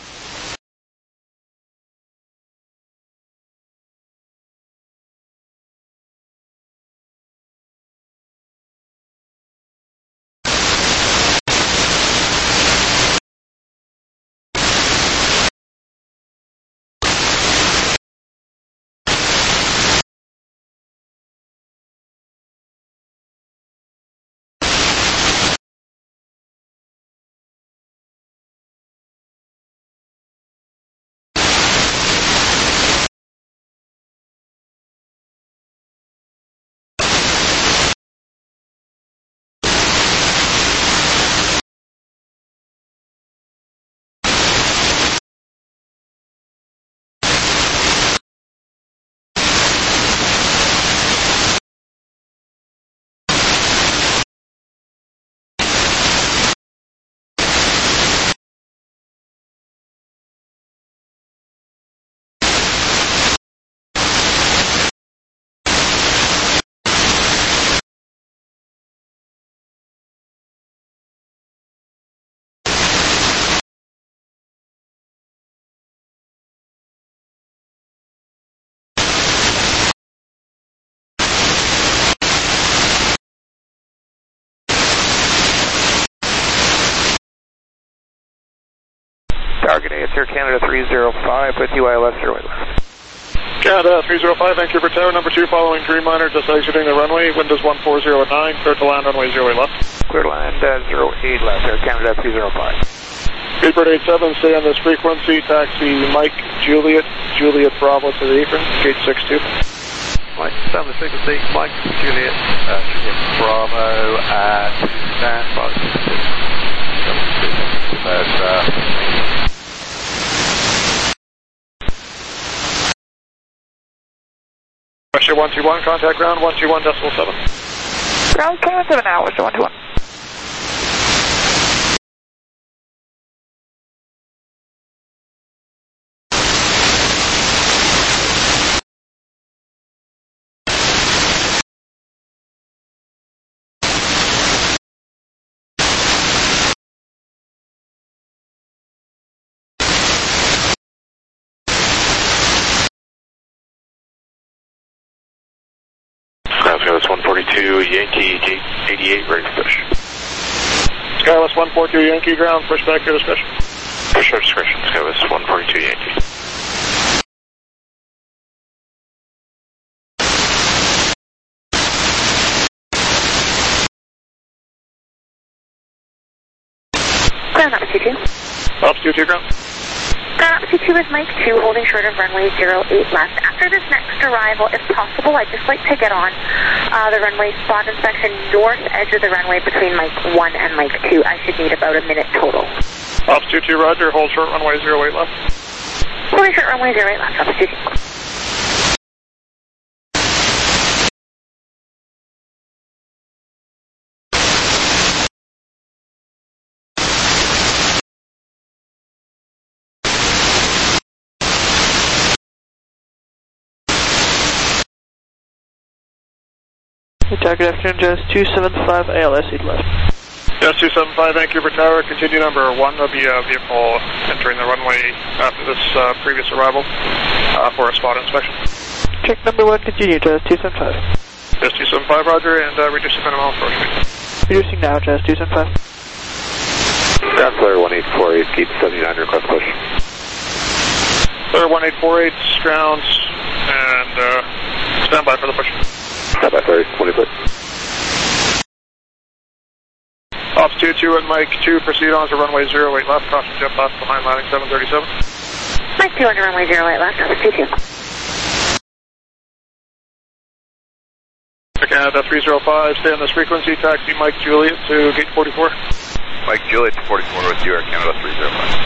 Target A, it's Air Canada three zero five with you, I L S zero eight left. Canada three zero five, Vancouver Tower, number two following Dreamliner, just exiting the runway, Windows one four zero at nine, clear to land runway zero eight left. Clear to land uh, zero eight left, Air Canada three zero five. Speedbird eight seven, stay on this frequency, taxi Mike Juliet, Juliet Bravo to the apron, gate six two. Mike, stay on this frequency, Mike Juliet, uh, Juliet Bravo, uh, to stand by. Russia one two one, contact ground one two one decimal seven. Ground seven seven now, Russia one two one. Skyless one forty-two, Yankee, gate eighty-eight, ready to push. Skyless one forty-two, Yankee, ground, push back to discussion. For short discretion, SkyWest one forty-two Yankee. Ground up two two. Up two two, ground. Ground up two two with Mike two, holding short of runway zero eight left. After this next arrival, if possible, I'd just like to get on uh, the runway spot inspection north edge of the runway between Mike one and Mike two. I should need about a minute total. Up two two, roger. Hold short runway zero eight left. Holding short runway zero eight left. Up two two. Tower, good afternoon, Jazz two seven five, A L S eight left. Jazz two seven five, Vancouver Tower, continue number one of the uh, vehicle entering the runway after this uh, previous arrival uh, for a spot inspection. Check number one, continue, Jazz two seven five. Jazz two seven five, roger, and uh, reduce the minimum approach speed. Reducing now, Jazz two seven five. Ground Flare one eight four eight, keep seventy-nine, request push. Flare one eight four eight, grounds, and uh, stand by for the push. Stand by, Flare, twenty foot. Ops two two and Mike two, proceed on to runway zero eight left, caution jet blast behind landing seven thirty-seven. Mike two on to runway zero eight left, Ops two two. Canada three zero five, stay on this frequency, taxi Mike Juliet to gate forty-four. Mike Juliet to forty-four with you, Air Canada three zero five.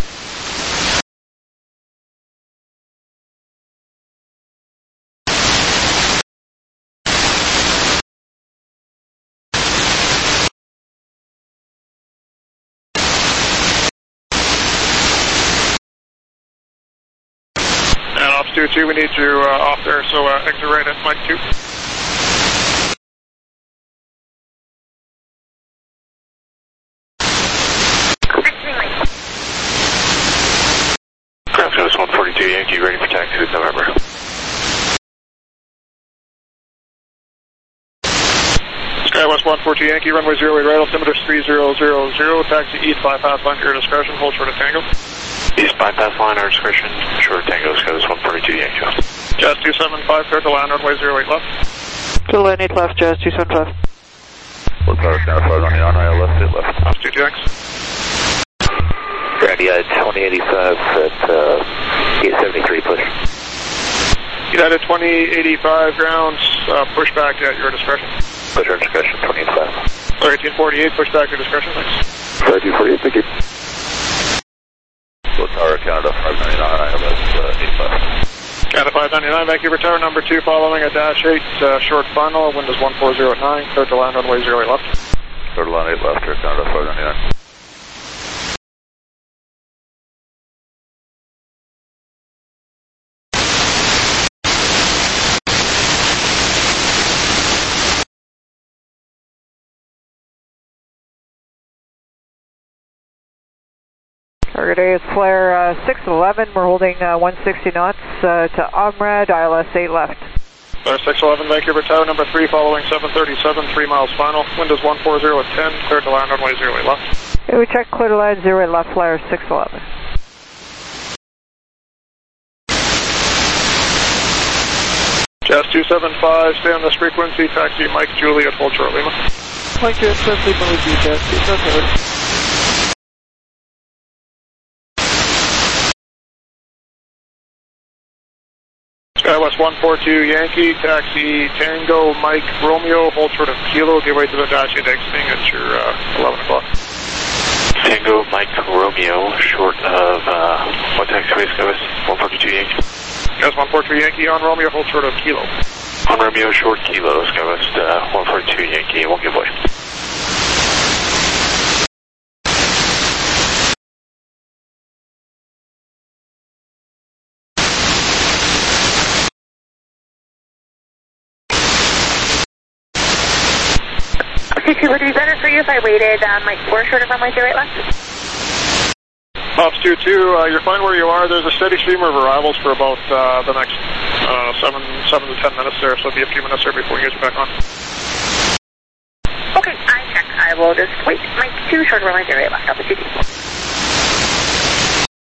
And Ops two two, we need you uh, off there, so uh, exit right at Mike two. Ground Service one forty-two Yankee, ready for taxi with November. SkyWest one forty-two Yankee, runway zero eight right, altimeter three zero zero zero, taxi east bypass line, your discretion, hold short of Tango. East bypass line, our discretion, short of Tango, SkyWest one forty-two Yankee. Jazz two seven five, clear to land, runway zero eight left. To land eight left, Jazz two seven five. What's our Canada five on the on rail left, eight left. Ops two two X. Grandia twenty eighty-five at uh, gate seventy-three, push. United twenty eighty-five, grounds, uh, push back at your discretion. Push your discretion, twenty eighty-five. Or eighteen forty-eight, push back at your discretion, thanks. eighteen forty-eight, thank you. What's our Canada five ninety-nine, I L S uh, eight left. Canada five ninety-nine, Vancouver Tower, number two, following a dash eight, uh, short final, wind is one four zero at nine, clear to land, runway zero eight left. Clear to land eight left, Air Canada five ninety-nine. Target A is flare uh, six eleven, we're holding uh, one sixty knots uh, to Omrad, I L S eight left. Flare six eleven, Vancouver Tower, number three, following seven thirty-seven, three miles final, wind is one four zero at ten, clear to land, runway zero eight left. Okay, we check clear to land zero eight left, flare six eleven. Jazz two seven five, stay on this frequency, taxi Mike Juliet, hold short Lima. Mike Juliet, Lima with you, Jazz two seven five. SkyWest one forty-two Yankee, taxi Tango Mike Romeo, hold short of Kilo, give way to the dash eight exiting at your uh, eleven o'clock. Tango Mike Romeo, short of uh, what taxiway, SkyWest one forty-two Yankee? SkyWest one forty-two Yankee on Romeo, hold short of Kilo. On Romeo, short Kilo, SkyWest uh, one forty-two Yankee, won't give way. Would it be better for you if I waited um, like four short of runway zero eight left? Ops two two, uh, you're fine where you are. There's a steady stream of arrivals for about uh, the next uh, seven, seven to ten minutes there, so it'll be a few minutes there before you get back on. Okay, I check. I will just wait. Mike two short of runway zero eight left. Ops two two.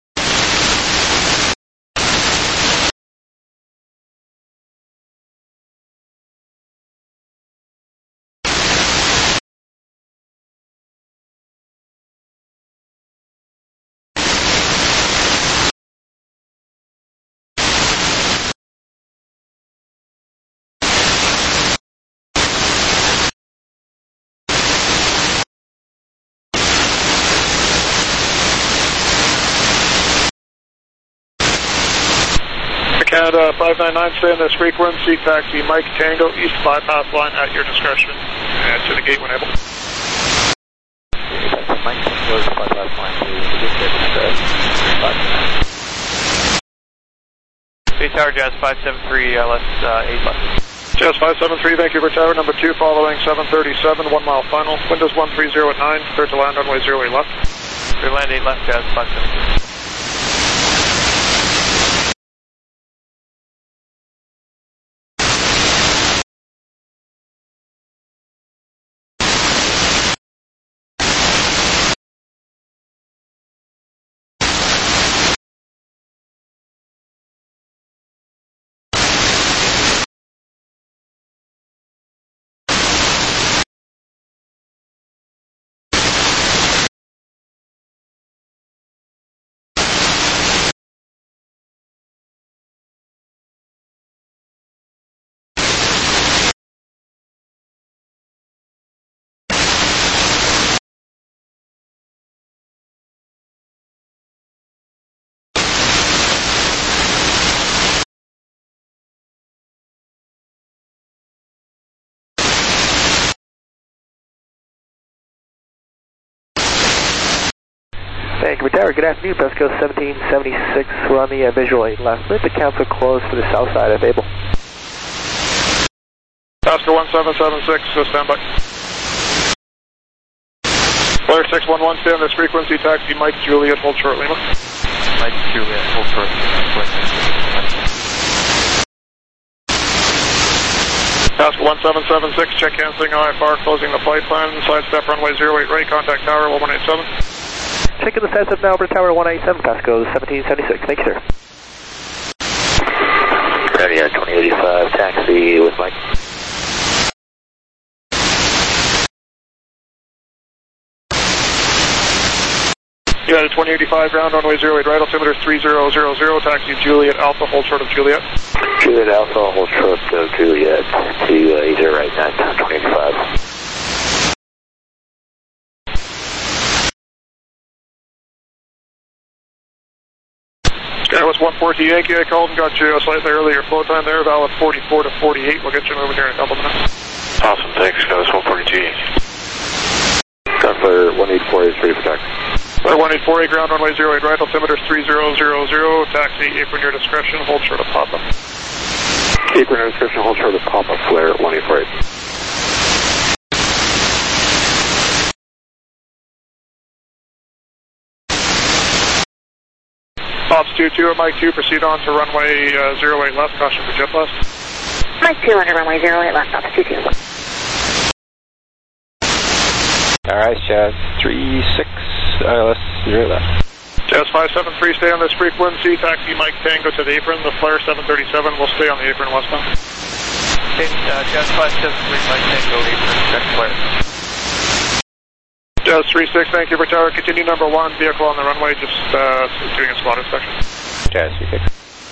Canada five nine nine, stay on this frequency, taxi Mike Tango, east bypass line at your discretion, and to the gate when able. Mike Tango, bypass line to the gate, Bay Tower Jazz five seven three, L S uh, eight left. Jazz five seven three, Vancouver Tower, number two, following seven thirty-seven, one mile final, Windows one three zero at nine, clear to land runway zero eight left. Clear land eight left, Jazz five seven three. Vancouver Tower, good afternoon, Pesco seventeen seventy-six, we're on the uh, visual eight left. Let the council close for the south side if able. Pasco one seven seven six, so stand by. Flare six one one, stay on this frequency, taxi Mike Juliet, hold short Lima. Mike Juliet, hold short Lima. Pasco one seven seven six, check cancelling I F R, closing the flight plan, sidestep runway zero eight right, contact tower one one eight seven. Checking the sidestep now over tower one eight seven, Pasco seventeen seventy-six, thank you, sir. Ready at twenty eighty-five, taxi with Mike. United twenty eighty-five, ground runway zero eight right, altimeter three zero zero zero, taxi Juliet Alpha, hold short of Juliet. Juliet Alpha, hold short of Juliet, to uh, either right, nine, twenty eighty-five. Skywest one forty Yankee, I called and got you a slightly earlier flow time there, valid forty-four to forty-eight, we'll get you moving here in a couple minutes. Awesome, thanks, Skywest one forty-two Yankee. Gunfire one eighty-four is ready for taxi. Flare one eight four eight, ground runway zero eight right, altimeter three zero zero zero, taxi apron your discretion, hold short of Papa. Apron your discretion, hold short of Papa, flare one eight four eight. Ops two two at Mike two, proceed on to runway uh, zero eight left, caution for jet blast. Mike two under runway zero eight left, Ops two two. Alright, Jazz three six, L S zero left. Jazz five seven three, stay on this frequency, taxi Mike Tango to the apron, the flare seven thirty-seven will stay on the apron westbound. Okay, uh, Jazz five seven three, Mike Tango, apron, check flare. Jazz three six, Vancouver Tower, continue number one, vehicle on the runway, just uh, doing a spot inspection. Jazz three six.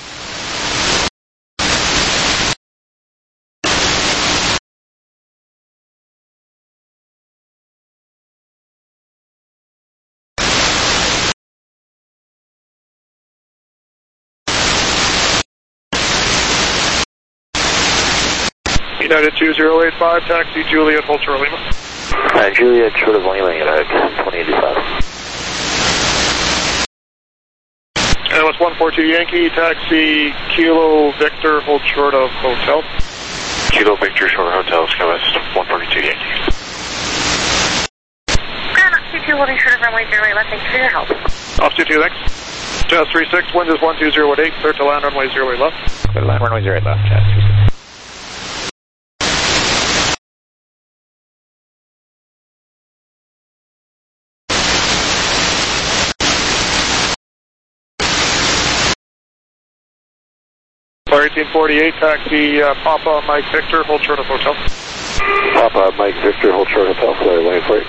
United two zero eight five, taxi Juliet, hold short Lima. Uh, Juliet, short of Lima, United twenty eighty-five. And it was one four two Yankee, taxi Kilo Victor, hold short of hotel. Kilo Victor, short of hotel, Skywest one forty-two Yankee. Ground Ops two two, holding short of runway zero eight left, thanks for your help. Ops two two, thanks. Jazz three six, wind is one two zero at eight, clear to land runway zero eight left. Clear to land runway zero eight left, Jazz three six. Flare eighteen forty-eight, taxi uh, Papa Mike Victor, hold short of hotel. Papa Mike Victor, hold short of hotel, flare one eight four eight.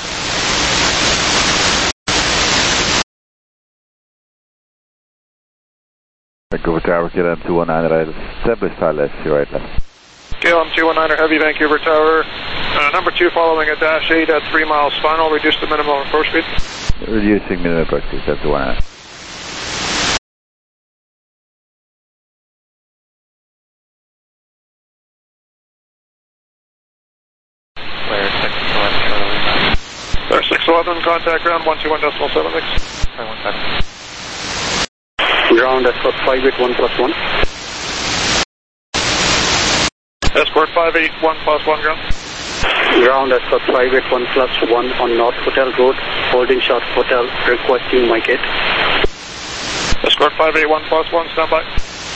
Vancouver Tower, K L M two one nine, right, establish side left, zero eight left. K L M two one nine er heavy, Vancouver Tower. Uh, number two following a dash eight at three miles final, reduce the minimum approach speed. Reducing minimum approach speed, that's the one. eleven, contact ground one two one decimal seven six. Ground escort five eight one plus one. Escort five eight one plus one ground. Ground escort five eight one plus one on North Hotel Road, holding short hotel, requesting Mike eight. Escort five eight one plus one, stand by.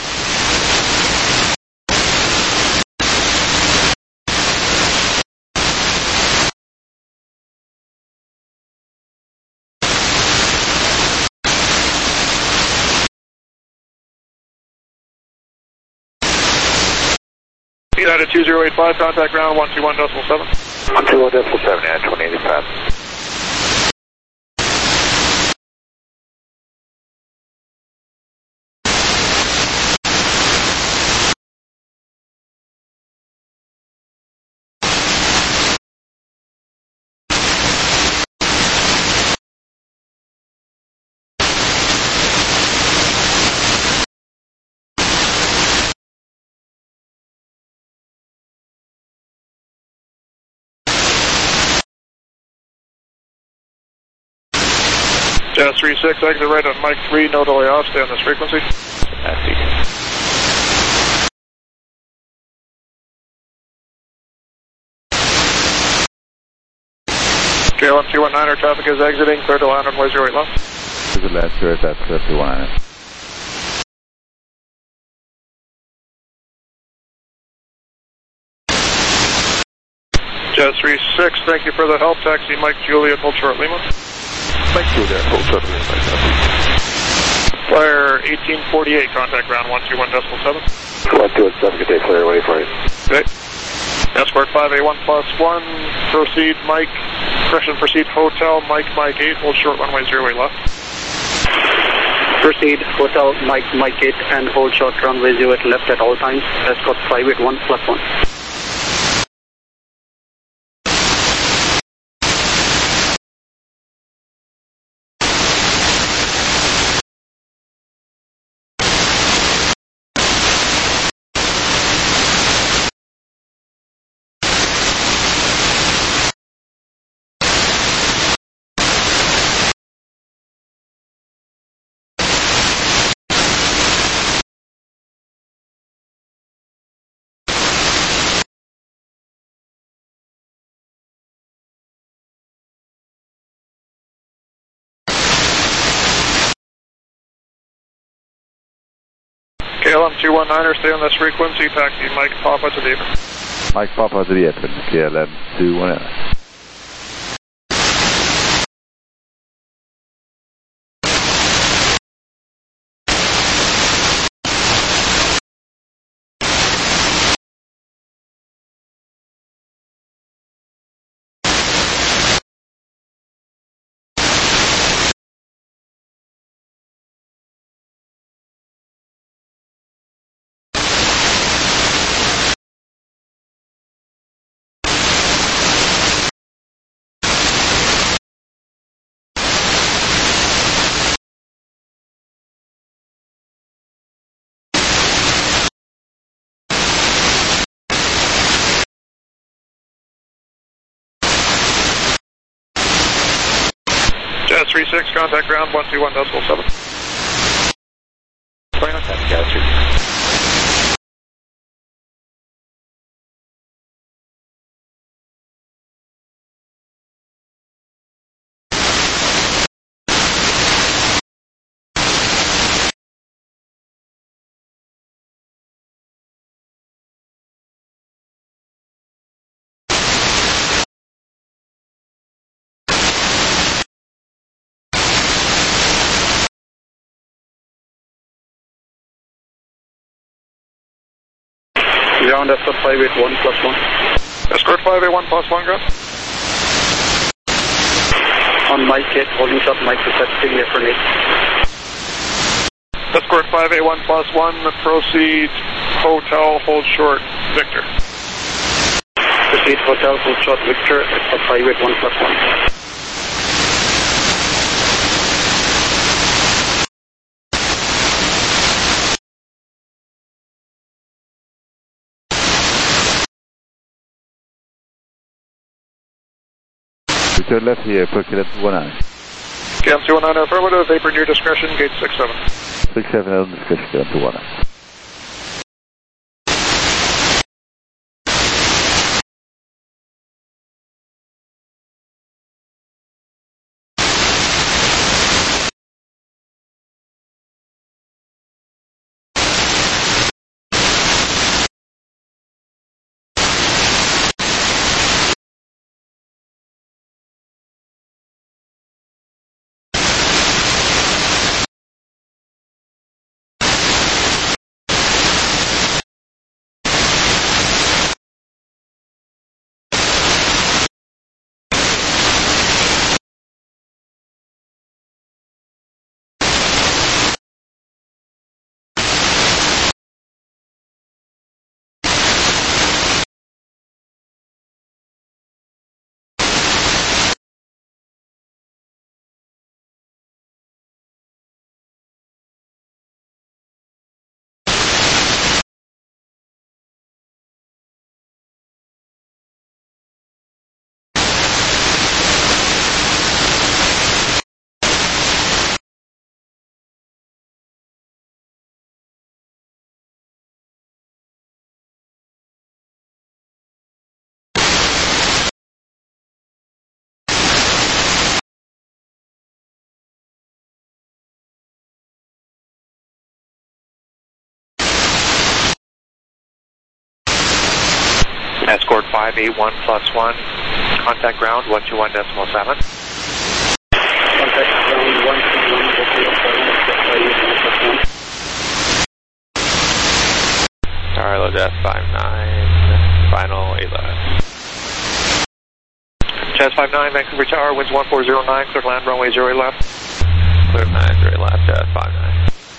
United two zero eight five, contact ground one two one decimal seven. one two one decimal seven, United twenty eighty-five. Jazz three six, exit right on Mike three, no delay off, stay on this frequency. K L M two one nine, our traffic is exiting, clear to land runway zero eight left. This is the last clear, that's clear two one nine. Jazz three six, thank you for the help, taxi Mike Juliet, hold short Lima. Mike Juliet, hold short Lima. Flyer eighteen forty-eight, contact ground one two one decimal seven. one two one seven, good day, Flyer, waiting for you. Okay. Escort five eight one plus one, proceed Mike, correction, proceed Hotel Mike Mike eight, hold short runway zero eight left. Proceed Hotel Mike Mike eight and hold short runway zero eight left at all times. Escort five eight one plus one. K L M two one niner, stay on this frequency, taxi Mike Papa to the apron. Mike Papa to the apron, K L M two one nine. Jazz three six, contact ground one two one decimal seven. Jazz three six. Ground escort five eight one plus one. Escort five eight one plus one, ground. On Mike eight, holding short Mike requesting apron eight. Escort five eight one plus one, proceed Hotel, hold short, Victor. Proceed Hotel, hold short, Victor, escort five eight one plus one. Return left here, for K M two one nine. K M two one nine affirmative, vapor near discretion, gate six seven. six seven on discretion, K M two one nine. Escort five eight one plus one. Contact ground one two one decimal seven. Contact ground one two one decimal seven. Tower low Jazz five nine. Final eight left. Jazz five nine, Vancouver Tower, winds one four zero nine, clear to land, runway zero eight left. Clear to land, zero eight left, Jazz five nine.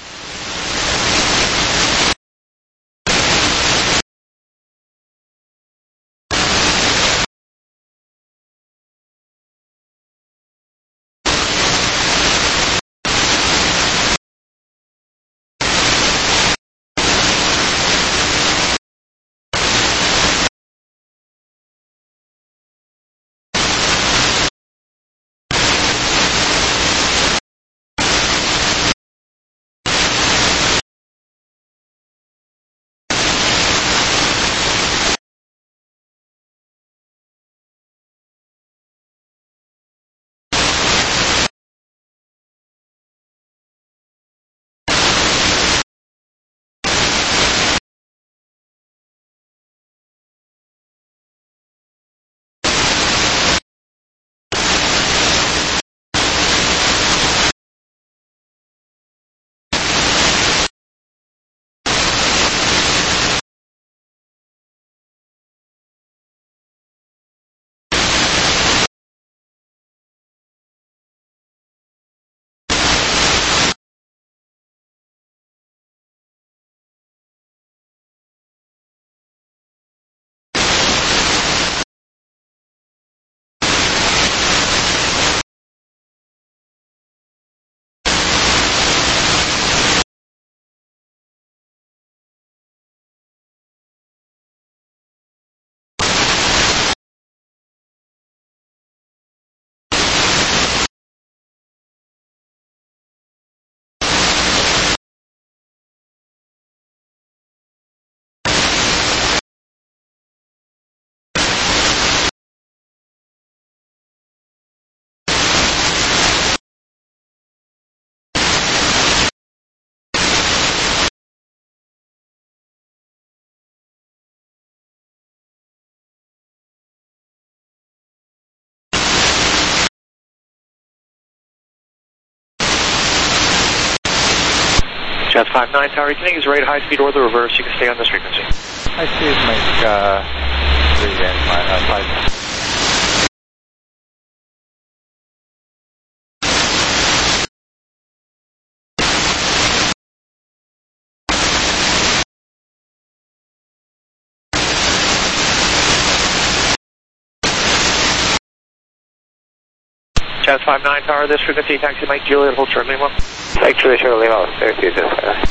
Jazz five nine, Tower, you can use right high speed or the reverse. You can stay on this frequency. High speed, make uh, three and five. Uh, five. Jazz five nine, Tower, this frequency, taxi Mike Juliet, hold short Lima. Mike Juliet, short Lima, thank you, Jazz five nine.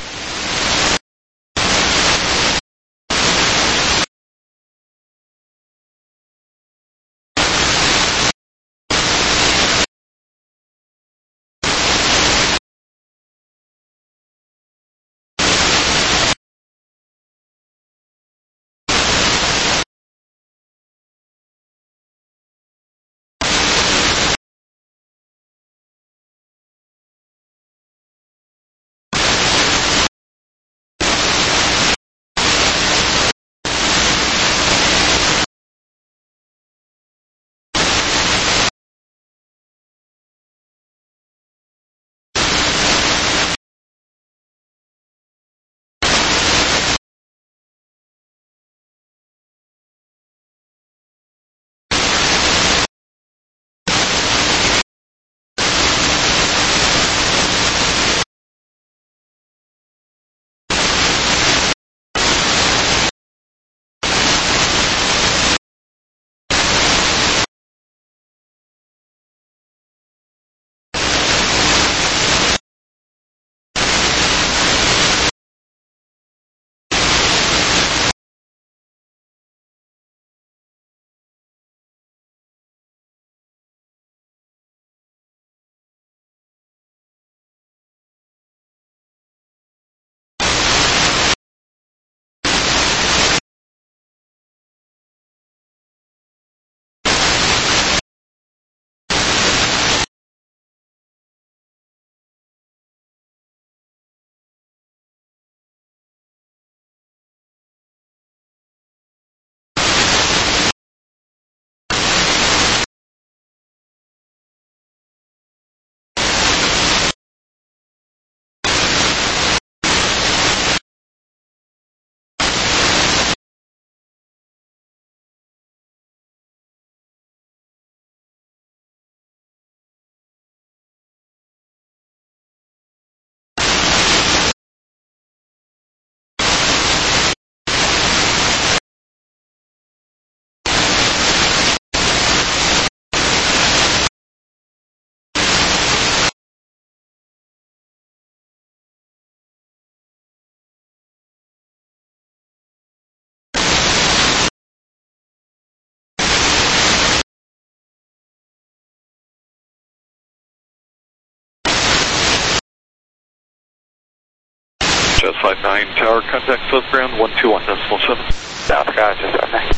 Jazz five nine, tower, contact south ground, one two one decimal seven. South ground, Jazz five nine.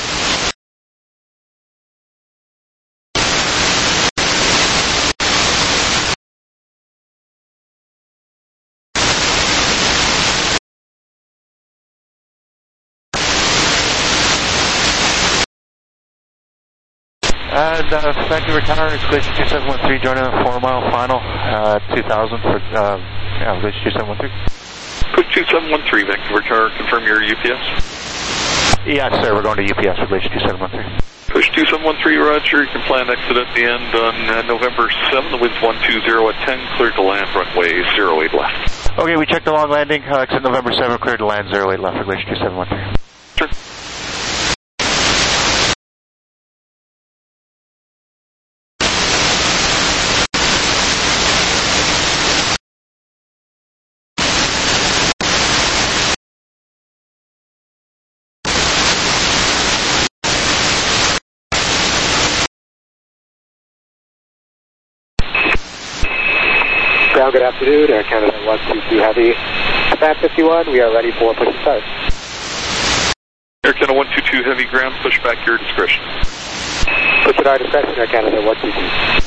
And uh, Vancouver Tower, it's Glacier two seven one three, joining the four mile final, uh, two thousand for, uh, yeah, Glacier two seven one three. Push two seven one three, Vancouver Tower, confirm your U P S. Yes, sir, we're going to U P S for Glacier two seven one three. Push two seven one three, roger, you can plan exit at the end on uh, November seventh, the wind's one two zero at ten, cleared to land, runway zero eight left. Okay, we checked the long landing, uh, exit November seventh, cleared to land, zero eight left for Glacier two seven one three. Sure. Ground, good afternoon, Air Canada one two two Heavy, Fan fifty-one, we are ready for push and start. Air Canada one two two Heavy, ground, push back your discretion. Push at our discretion, Air Canada one two two.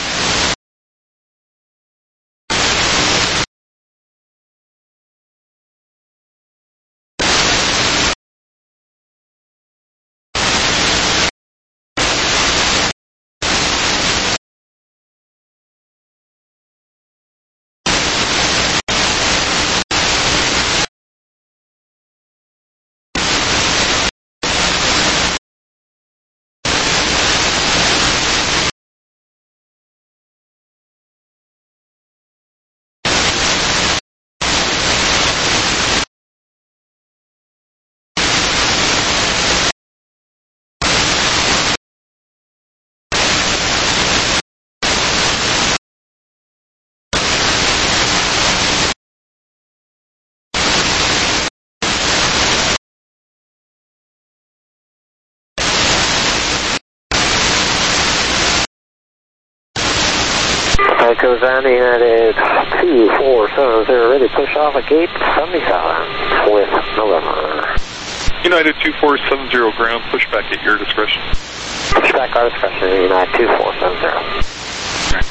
Echo Zan, United two four seven zero, ready to push off at gate seventy-seven with November. United two four seven zero, ground, push back at your discretion. Push back our discretion, United two four seven zero. Right.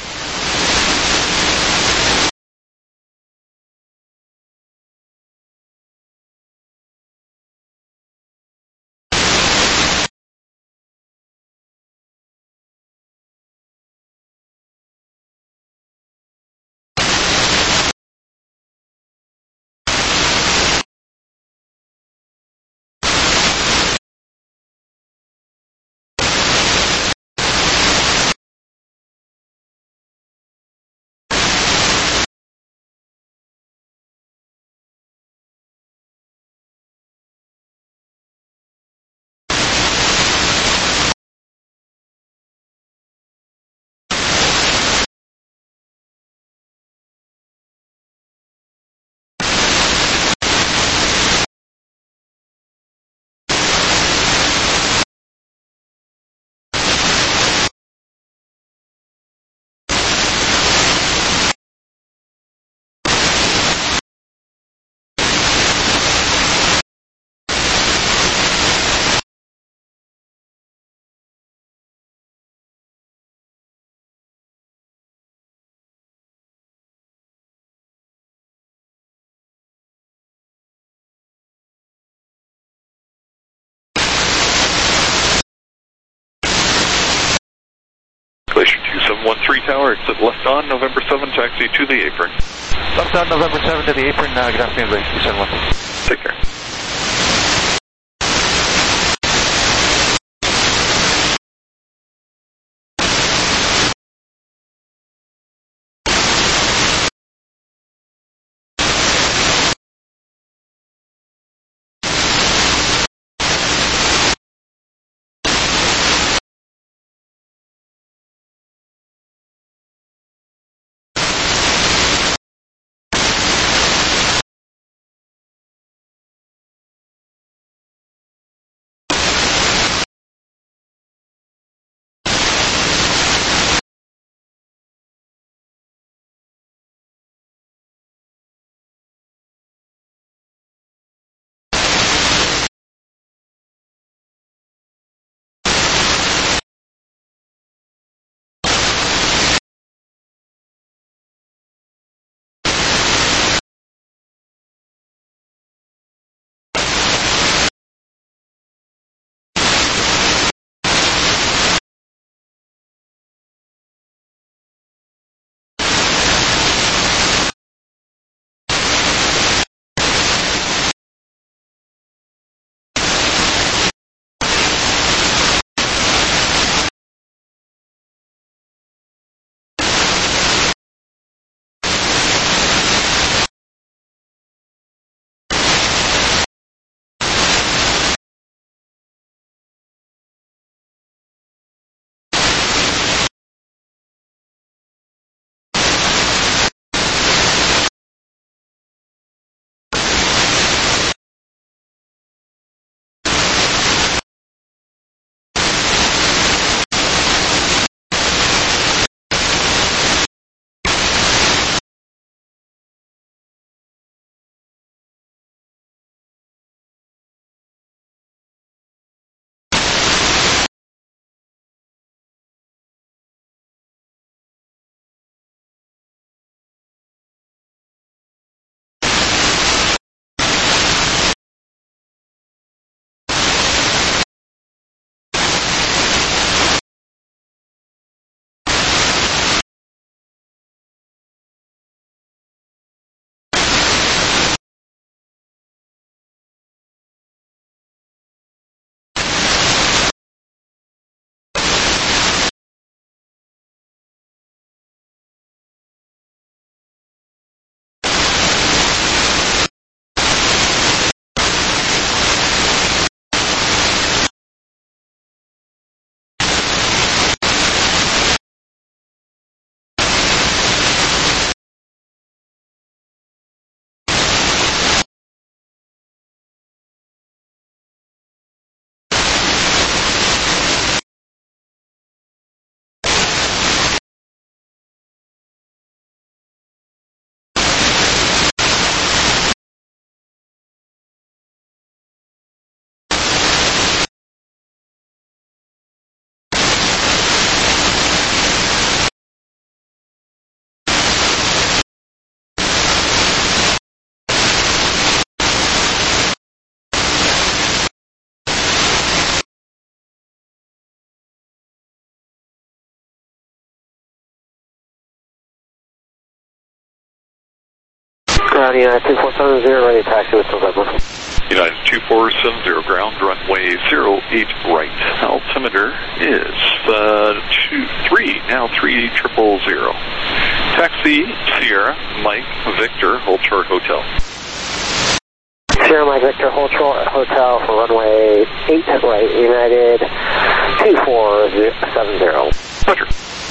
Glacier two seven one three tower, exit left on November seventh, taxi to the apron. Left on November seventh to the apron, uh, good afternoon, Glacier two seven one three. Take care. Uh, United two four seven zero, ready to taxi with November. United two four seven zero, ground runway zero eight right. Altimeter is uh, two, three, now three triple zero. Taxi Sierra Mike Victor, hold short hotel. Sierra Mike Victor, hold short hotel for runway eight right, United two four seven zero. Roger.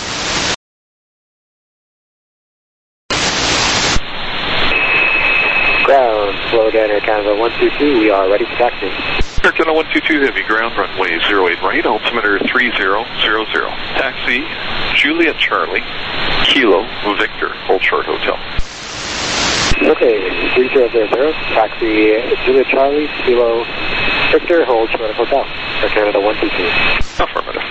Ground, slow down Air Canada one two two, we are ready to taxi. Air Canada one two two, heavy ground, runway zero eight right, altimeter three zero zero zero. Taxi, Juliet Charlie, Kilo, Victor, hold short hotel. Okay, three zero zero zero, taxi, Juliet Charlie, Kilo, Victor, hold short hotel. Air Canada one two two. Affirmative.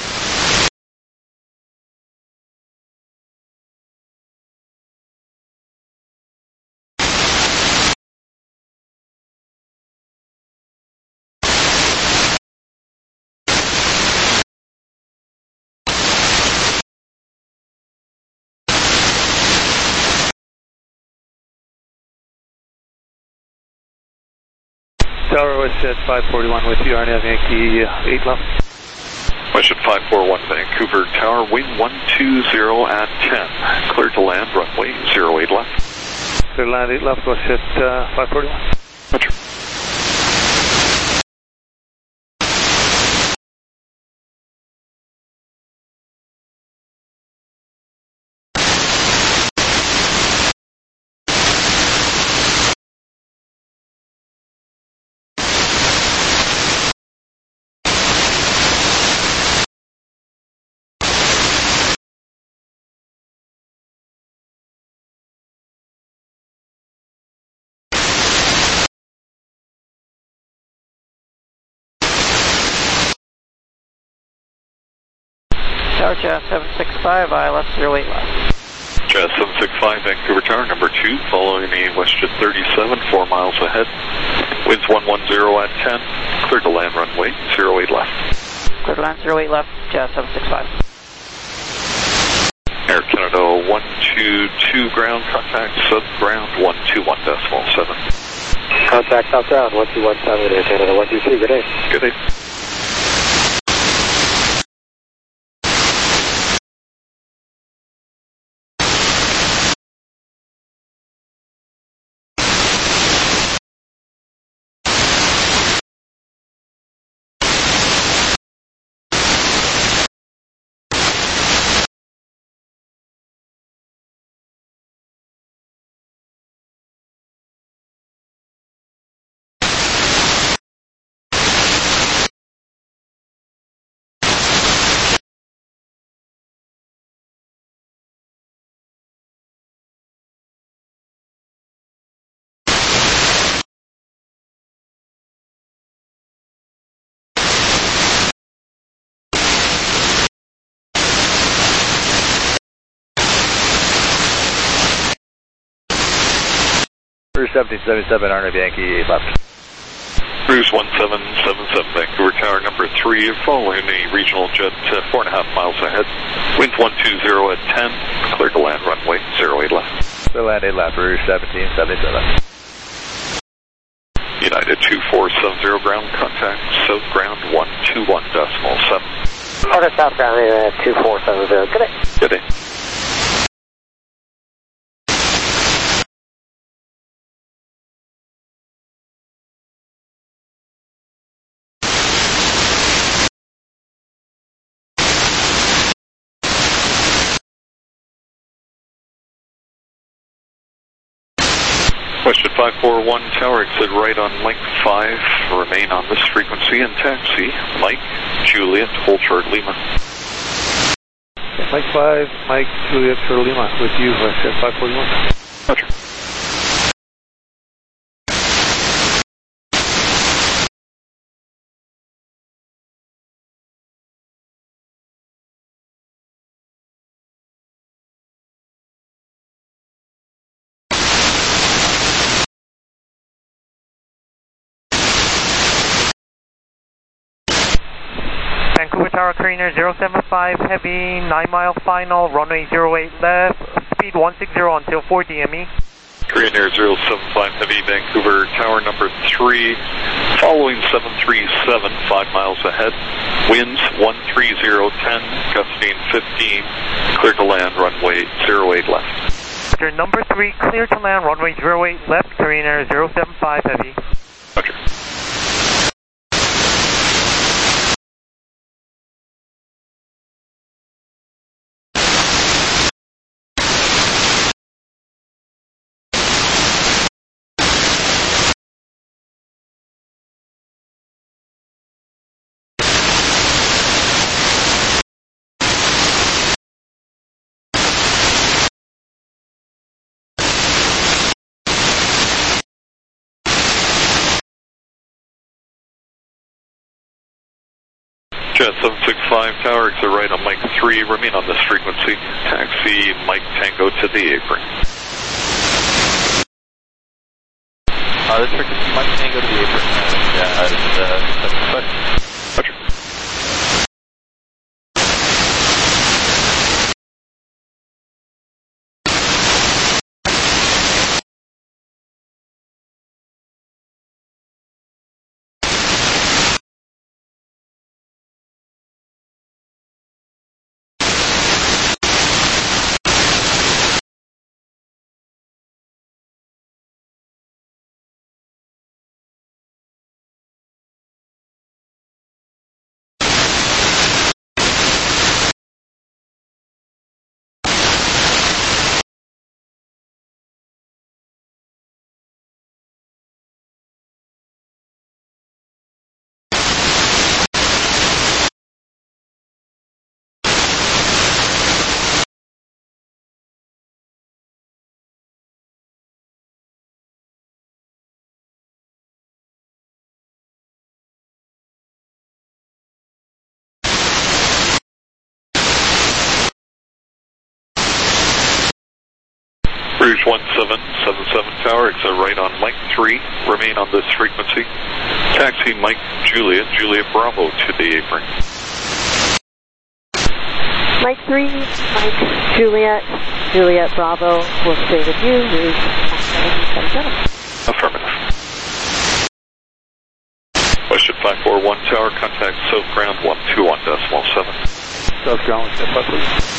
Tower Westjet five forty-one with you, R N A V Yankee eight left. Westjet five four one, Vancouver Tower, wind one two zero at ten. Clear to land, runway zero eight left. Clear to land eight left, Westjet uh, five forty-one. Roger. Tower Jazz seven six five, I L S zero eight left. Jazz seven six five, Vancouver Tower, number two, following the WestJet thirty-seven, four miles ahead. Winds one one zero at ten, clear to land runway zero eight left. Clear to land zero eight left, Jazz seven six five. Air Canada one two two, ground, contact, sub ground one two one decimal seven. Contact south ground one two one seven, Air Canada one two two, good day. Good day. Bruce seventeen seventy-seven, R N A V Yankee eight left. Bruce one seven seven seven, Vancouver Tower, number three, following the regional jet uh, four and a half miles ahead. Winds one two zero at ten, clear to land runway zero eight left. Clear land eight left, Bruce seventeen seventy-seven. United two four seven zero, ground contact, south ground one two one decimal seven. Order south ground, uh, two four seven zero, good day. Good day. WestJet five four one, tower exit right on Mike five, remain on this frequency and taxi, Mike, Juliet, hold short Lima. Mike five, Mike, Juliet, Short Lima, with you, WestJet five forty-one. Roger. Vancouver Tower, Cariner zero seven five, heavy, nine mile final, runway zero eight left, speed one six zero until four D M E. Korean Air zero seven five Heavy, Vancouver Tower number three, following seven three seven, five miles ahead. Winds one three zero ten, gusting fifteen, clear to land, runway zero eight left. Roger, number three, clear to land, runway zero eight left, Korean Air zero seven five Heavy. Roger. Jet seven six five, tower exit right on Mike three, remain on this frequency. Taxi Mike Tango to the apron. Uh, this frequency Mike Tango to the apron. And, uh, it's, uh, that's the question. Roger. Rouge one seven seven seven tower, exit right on Mike three, remain on this frequency. Taxi Mike Juliet, Juliet Bravo to the apron. Mike three, Mike Juliet, Juliet Bravo, will stay with you, Rouge one seven seven seven. Affirmative. Question five four one tower, contact South Ground one two one decimal seven. South Ground, step up please.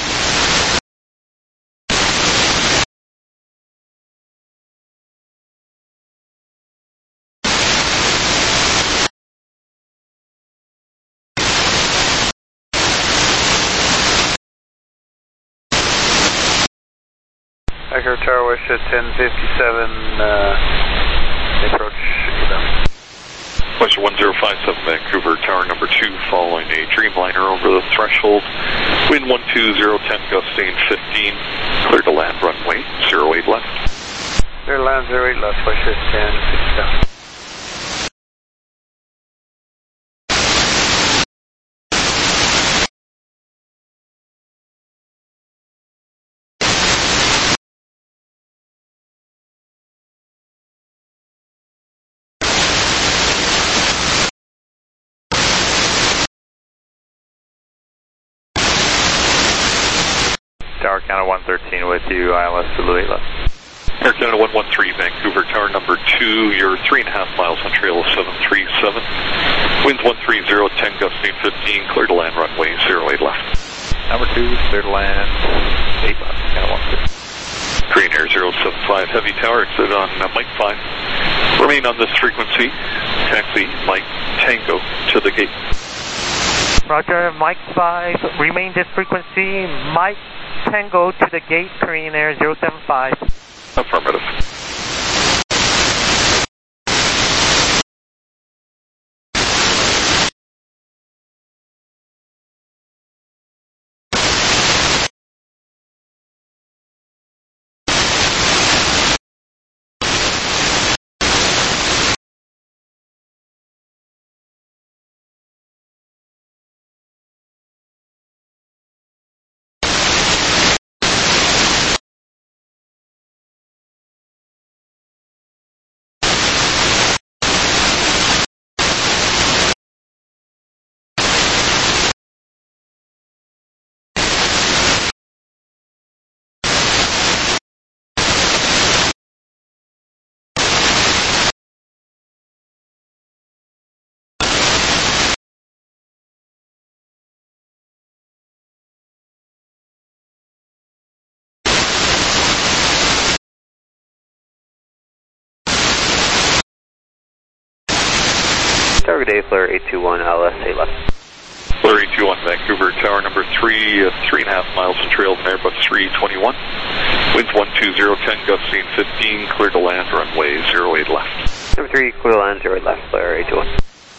Echo Tower West at ten fifty-seven, uh, approach eval. Question one zero five seven Vancouver, tower number two, following a Dreamliner over the threshold. Wind one two zero ten, gusting fifteen, clear to land, runway zero eight left. Clear to land zero eight left, West at ten fifty-seven. Tower Canada one thirteen with you, I L S to Louis left. Air Canada one one three, Vancouver, tower number two, you're three and a half miles on trail of seven three seven. Winds one three zero ten, gusting fifteen, clear to land, runway zero eight left. Number two, clear to land, eight left, Canada one three. Korean Air zero seven five, heavy tower, exit on uh, Mike five. Remain on this frequency. Taxi Mike Tango to the gate. Roger, Mike five, remain this frequency, Mike Tango to the gate, Korean Air zero seven five. Affirmative. Tower, good day, flare eight two one, L S eight left. Flare eight two one, Vancouver, tower number three, uh, three and a half miles from trail from Airbus three twenty-one. Winds one two zero, ten, gusting fifteen, clear to land, runway zero eight left. Number three, clear to land, zero eight left, flare eight two one.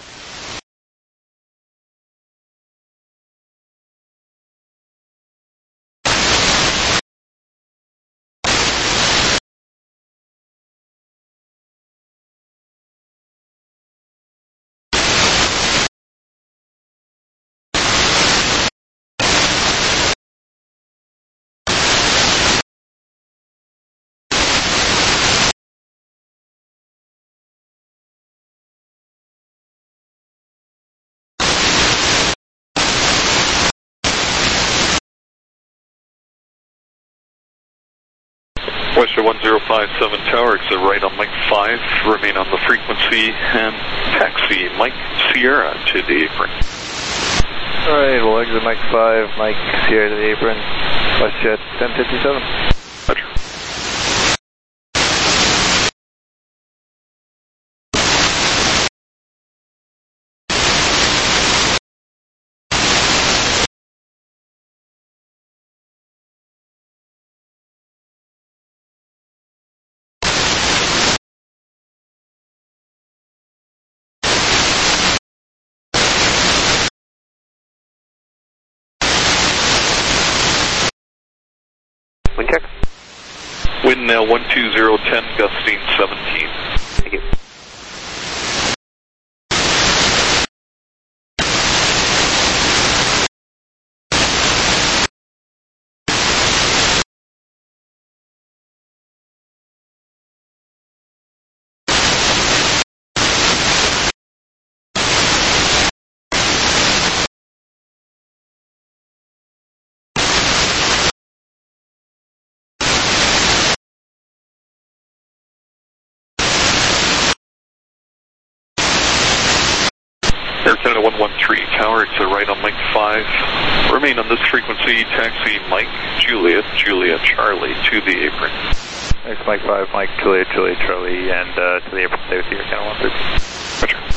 Western one zero five seven tower, exit right on Mike five, remain on the frequency, and taxi Mike Sierra to the apron. Alright, we'll exit Mike five, Mike Sierra to the apron, WestJet ten fifty-seven. Roger. Wind check. Wind now one two zero, ten, gusting seventeen. Thank you. Air Canada one one three, tower, exit right on Mike five. Remain on this frequency, taxi Mike, Juliet, Juliet, Charlie to the apron. Thanks, Mike five, Mike, Juliet, Juliet, Charlie, and uh, to the apron. Stay with you, Air Canada one three. Roger.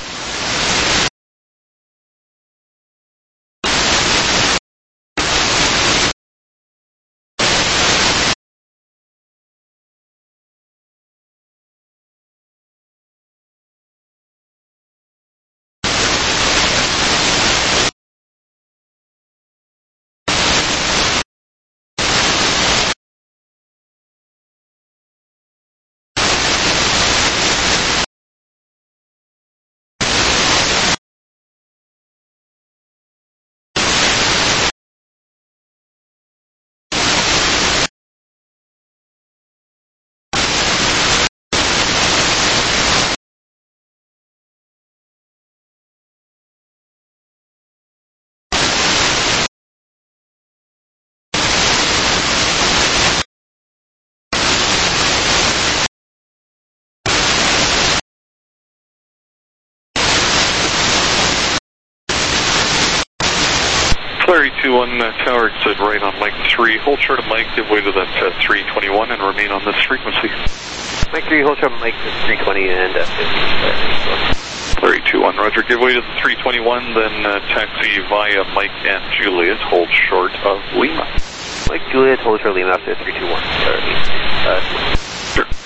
Flare eight two one, uh, tower, exit right on Mike three. Hold short of Mike, give way to that uh, three twenty-one and remain on this frequency. Mike three, hold short of Mike three twenty and uh, fifty. Flare eight two one, roger. Give way to the three twenty-one, then uh, taxi via Mike and Juliet. Hold short of Lima. Mike, Juliet, hold short of Lima after three two one. Uh, sure.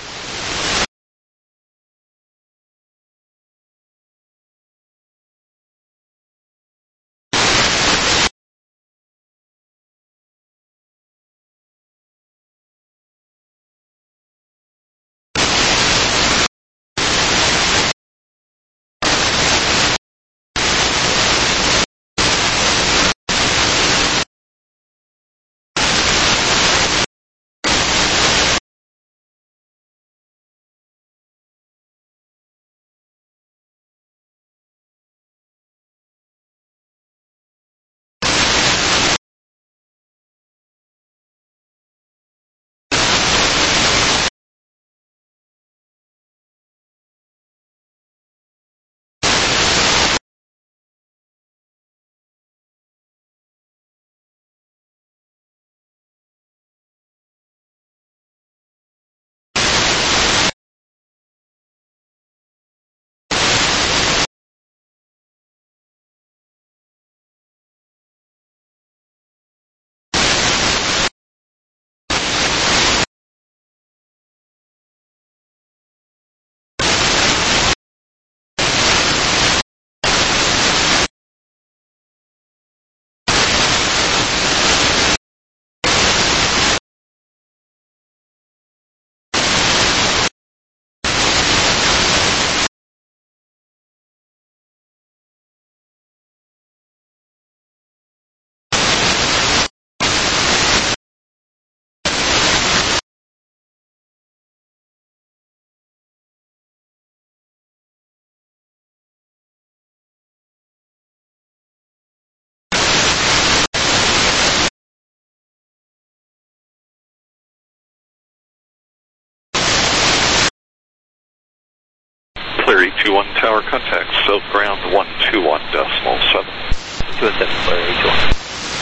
Clear eight two one tower contact, south ground one two one decimal seven. two one seven, clear eight two one.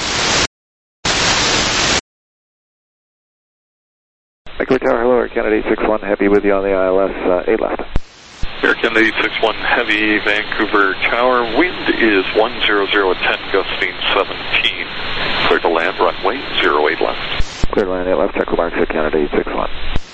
Vancouver Tower, hello, Air Canada eight six one, Heavy with you on the I L S, uh, eight left. Air Canada eight six one Heavy, Vancouver Tower, wind is one zero zero at ten, gusting seventeen. Clear to land, runway zero eight left. Clear to land eight left, Echo Marks, Air Canada eight six one.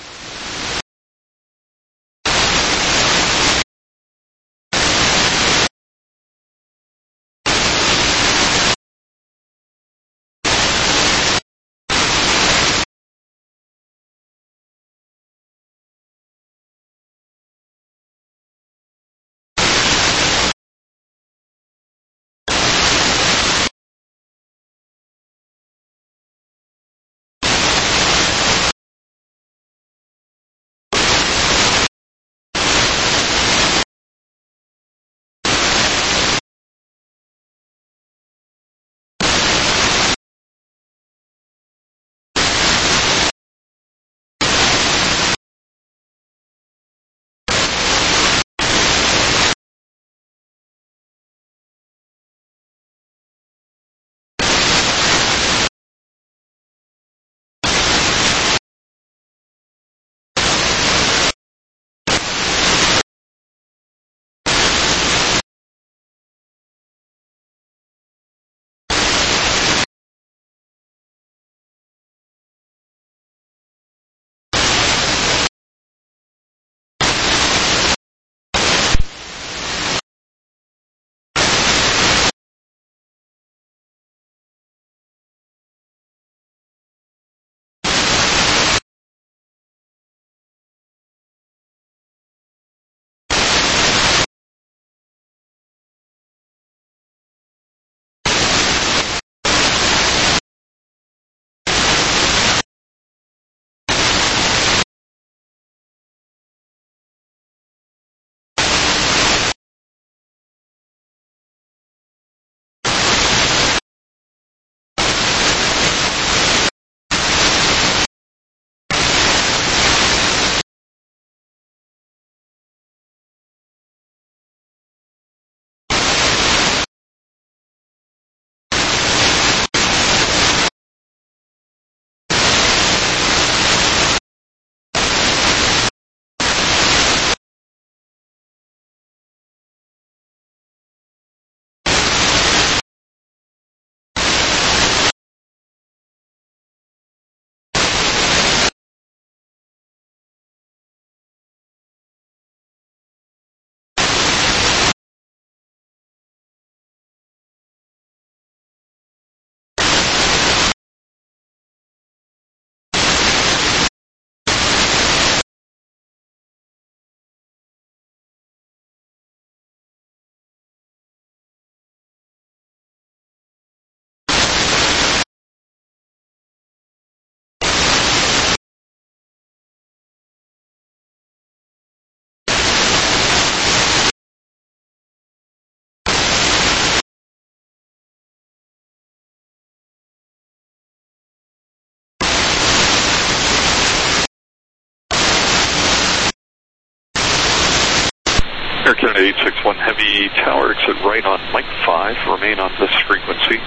Air Canada eight six one Heavy, tower exit right on Mike five, remain on this frequency.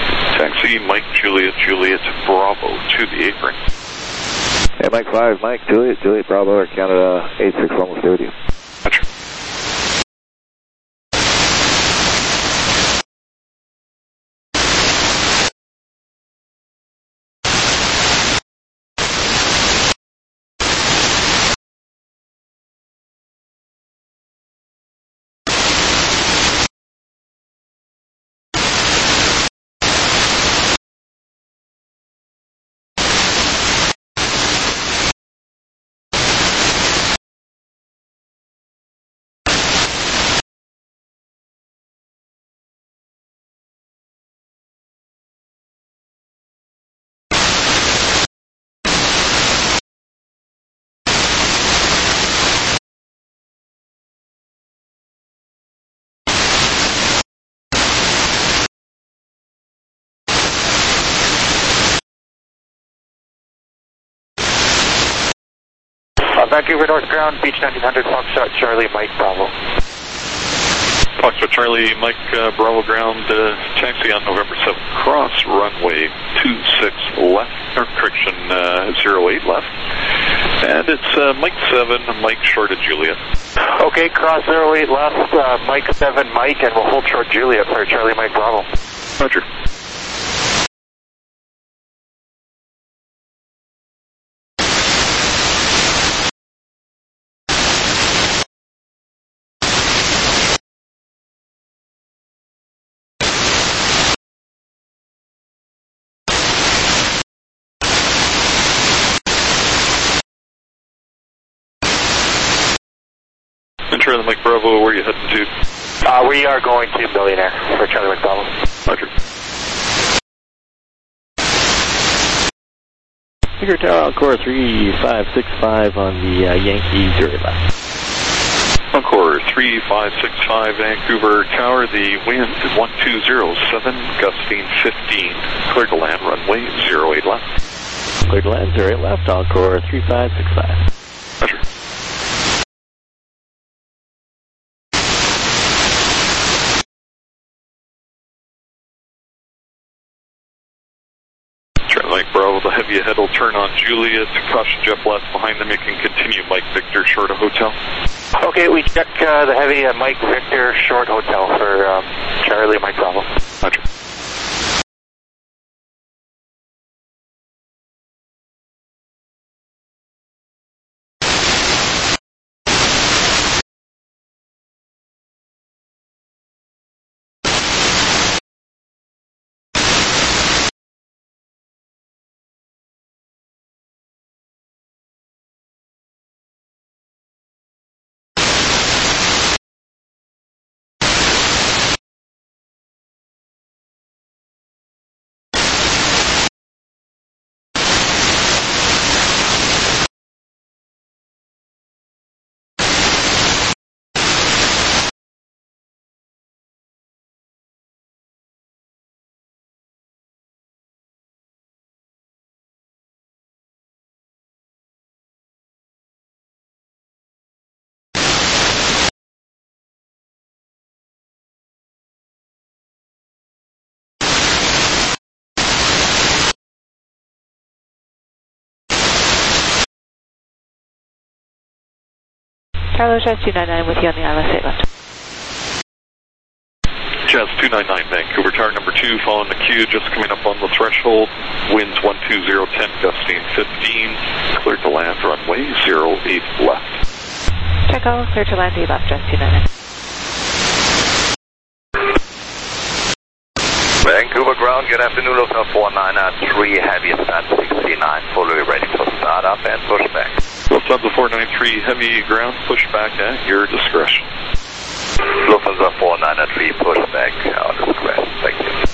Taxi Mike Juliet Juliet Bravo to the apron. Hey, Mike five, Mike Juliet Juliet Bravo, Air Canada eight six one, we'll stay with you. Gotcha. Vancouver North Ground, Beach nineteen hundred, Foxtrot Charlie, Mike Bravo. Foxtrot Charlie, Mike uh, Bravo Ground, uh, taxi on November seventh, cross runway two six left, or correction, uh, zero eight left. And it's uh, Mike seven, Mike short of Juliet. Okay, cross zero eight left, uh, Mike seven, Mike, and we'll hold short Juliet for Charlie, Mike Bravo. Roger. Charlie Mike Bravo, where are you heading to? Uh, we are going to Billionaire for Charlie Mike Bravo. Roger. Figure Tower, Encore three five six five on the uh, Yankee zero left. Encore three five six five, Vancouver Tower, the wind one two zero seven, gusting fifteen, clear to land, runway zero eight left. Clear to land, zero eight left, Encore three five six five. Roger. Mike Bravo, the heavy ahead will turn on Juliet, caution jet blast behind them, you can continue Mike Victor, short of hotel. Okay, we check uh, the heavy uh, Mike Victor, short hotel for um, Charlie Mike Bravo. Roger. Carlos, Jazz two nine nine with you on the I L S eight left. Jazz two nine nine, Vancouver Tower number two, following the queue, just coming up on the threshold. Winds one two zero ten, gusting fifteen, clear to land, runway zero eight left. Check all, clear to land, eight left, Jazz two nine nine. Vancouver ground, good afternoon, Lufthansa four nine three, heavy at sixty-nine, fully ready for startup and pushback. Lufthansa four nine three, heavy ground, pushback at your discretion. Lufthansa four nine three, pushback at your discretion, thank you.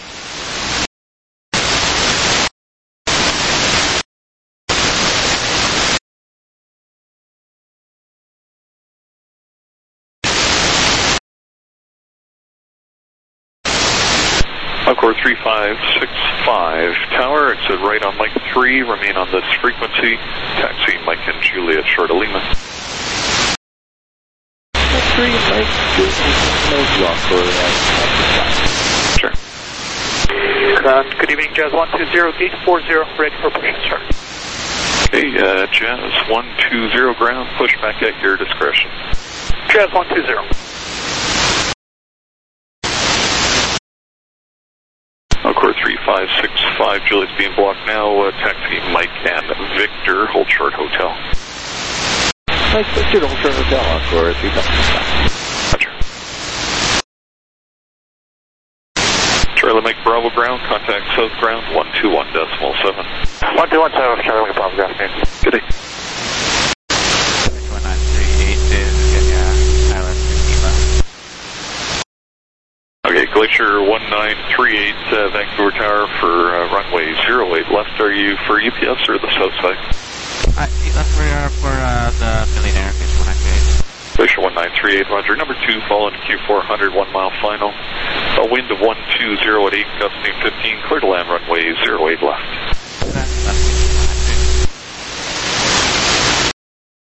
Encore three five six five, tower, exit right on Mike three, remain on this frequency, taxi Mike and Juliet, short of Lima. Mike three, Mike, Juliet, Sure. Ground, good evening, Jazz one two zero, gate four zero, ready for push and start. Okay, uh, Jazz one two zero ground, pushback at your discretion. Jazz one two zero. Encore three five six five, Juliet's being blocked now, uh, taxi Mike and Victor, hold short hotel. Mike Victor, hold short hotel, Encore three five six five. Roger. Charlie Mike Bravo ground, contact south ground, one two one decimal seven. one two one seven, Charlie Mike Bravo ground. Good day. one nine three eight is Virginia, Island fifteen left. Okay, Glacier one nine three eight, uh, Vancouver Tower for uh, runway zero eight left. Are you for U P S or the south side? Uh, left for, uh, for uh, the Billionaire, Glacier one nine three eight. Glacier one nine three eight, Roger. Number two, following Q four hundred, one mile final. A wind of one two zero at eight, gusting fifteen, clear to land, runway zero eight left. Left, left.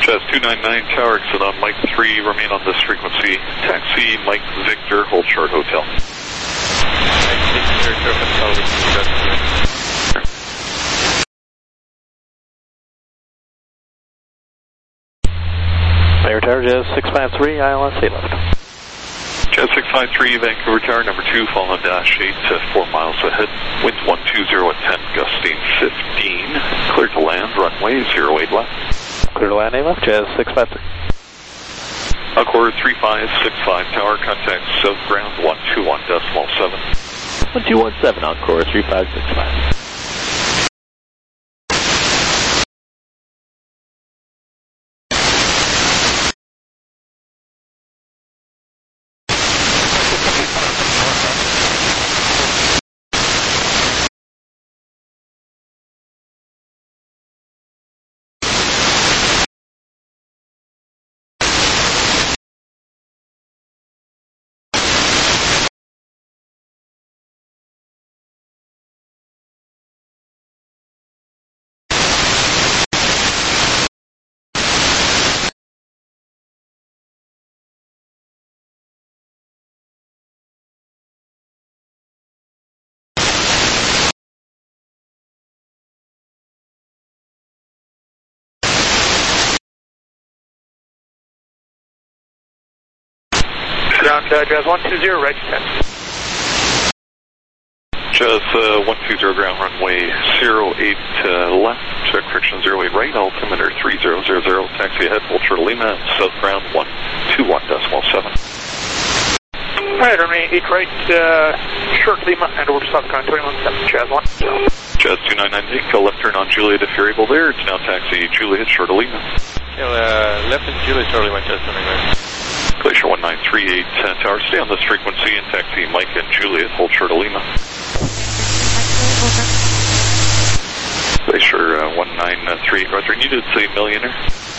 Jazz two nine nine, tower exit on Mike three, remain on this frequency. Taxi Mike Victor, hold short hotel. Victor, short hotel, Vancouver Tower, Jazz six five three, I L S eight left. Jazz six five three, Vancouver Tower, number two, fall on dash eight, uh, four miles ahead. Winds one two zero at ten, gusting fifteen. Clear to land, runway zero eight left. Clear to land, eight left, Jazz six five three. Encore three five six five, tower, contact south ground one two one decimal seven. one two one seven, Encore three five six five. Ground, uh, Jazz one two zero, right ten. Jazz uh, one two zero, ground runway zero eight uh, left, check correction zero eight right, altimeter three zero zero zero, taxi ahead, Ultra Lima, south ground one two one decimal seven. Alright, runway eight right, uh, short Lima, and over to south ground twenty-one seven, Jazz one. Jazz two nine nine, go left turn on Juliet if you're able there, it's now taxi Juliet, short of Lima. Yeah, uh, left is Juliet, short of Lima, Jazz two nine nine. Glacier one nine three eight, uh, tower, stay on this frequency and taxi Mike and Juliet, hold short of Lima. Glacier uh, one nine three eight, Roger, and you did say millionaire?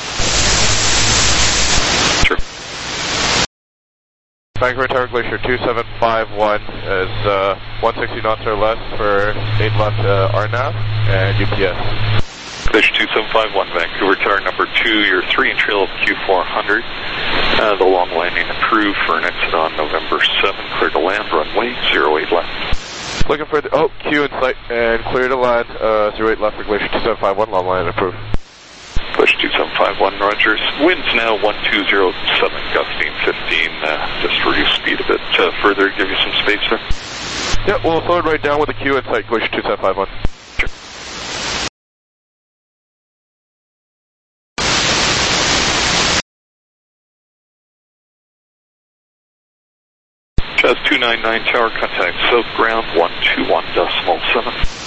Sure. Vancouver Tower, Glacier two seven five one is uh, one sixty knots or less for eight left uh, R N A V and U P S. Glacier two seven five one, Vancouver Tower, number two, your three and trail of Q four hundred. Uh, the long landing approved for an exit on November seventh. Clear to land, runway zero eight left. Looking for the, oh, Q in sight and clear to land, uh, zero eight left for Glacier two seven five one, long landing approved. Glacier two seven five one, Rogers. Winds now one two zero seven, gusting fifteen. Uh, just reduce speed a bit uh, further, give you some space there. Yeah, we'll slow it right down with the Q in sight, Glacier two seven five one. Jazz two nine nine, tower, contact south ground one two one decimal seven.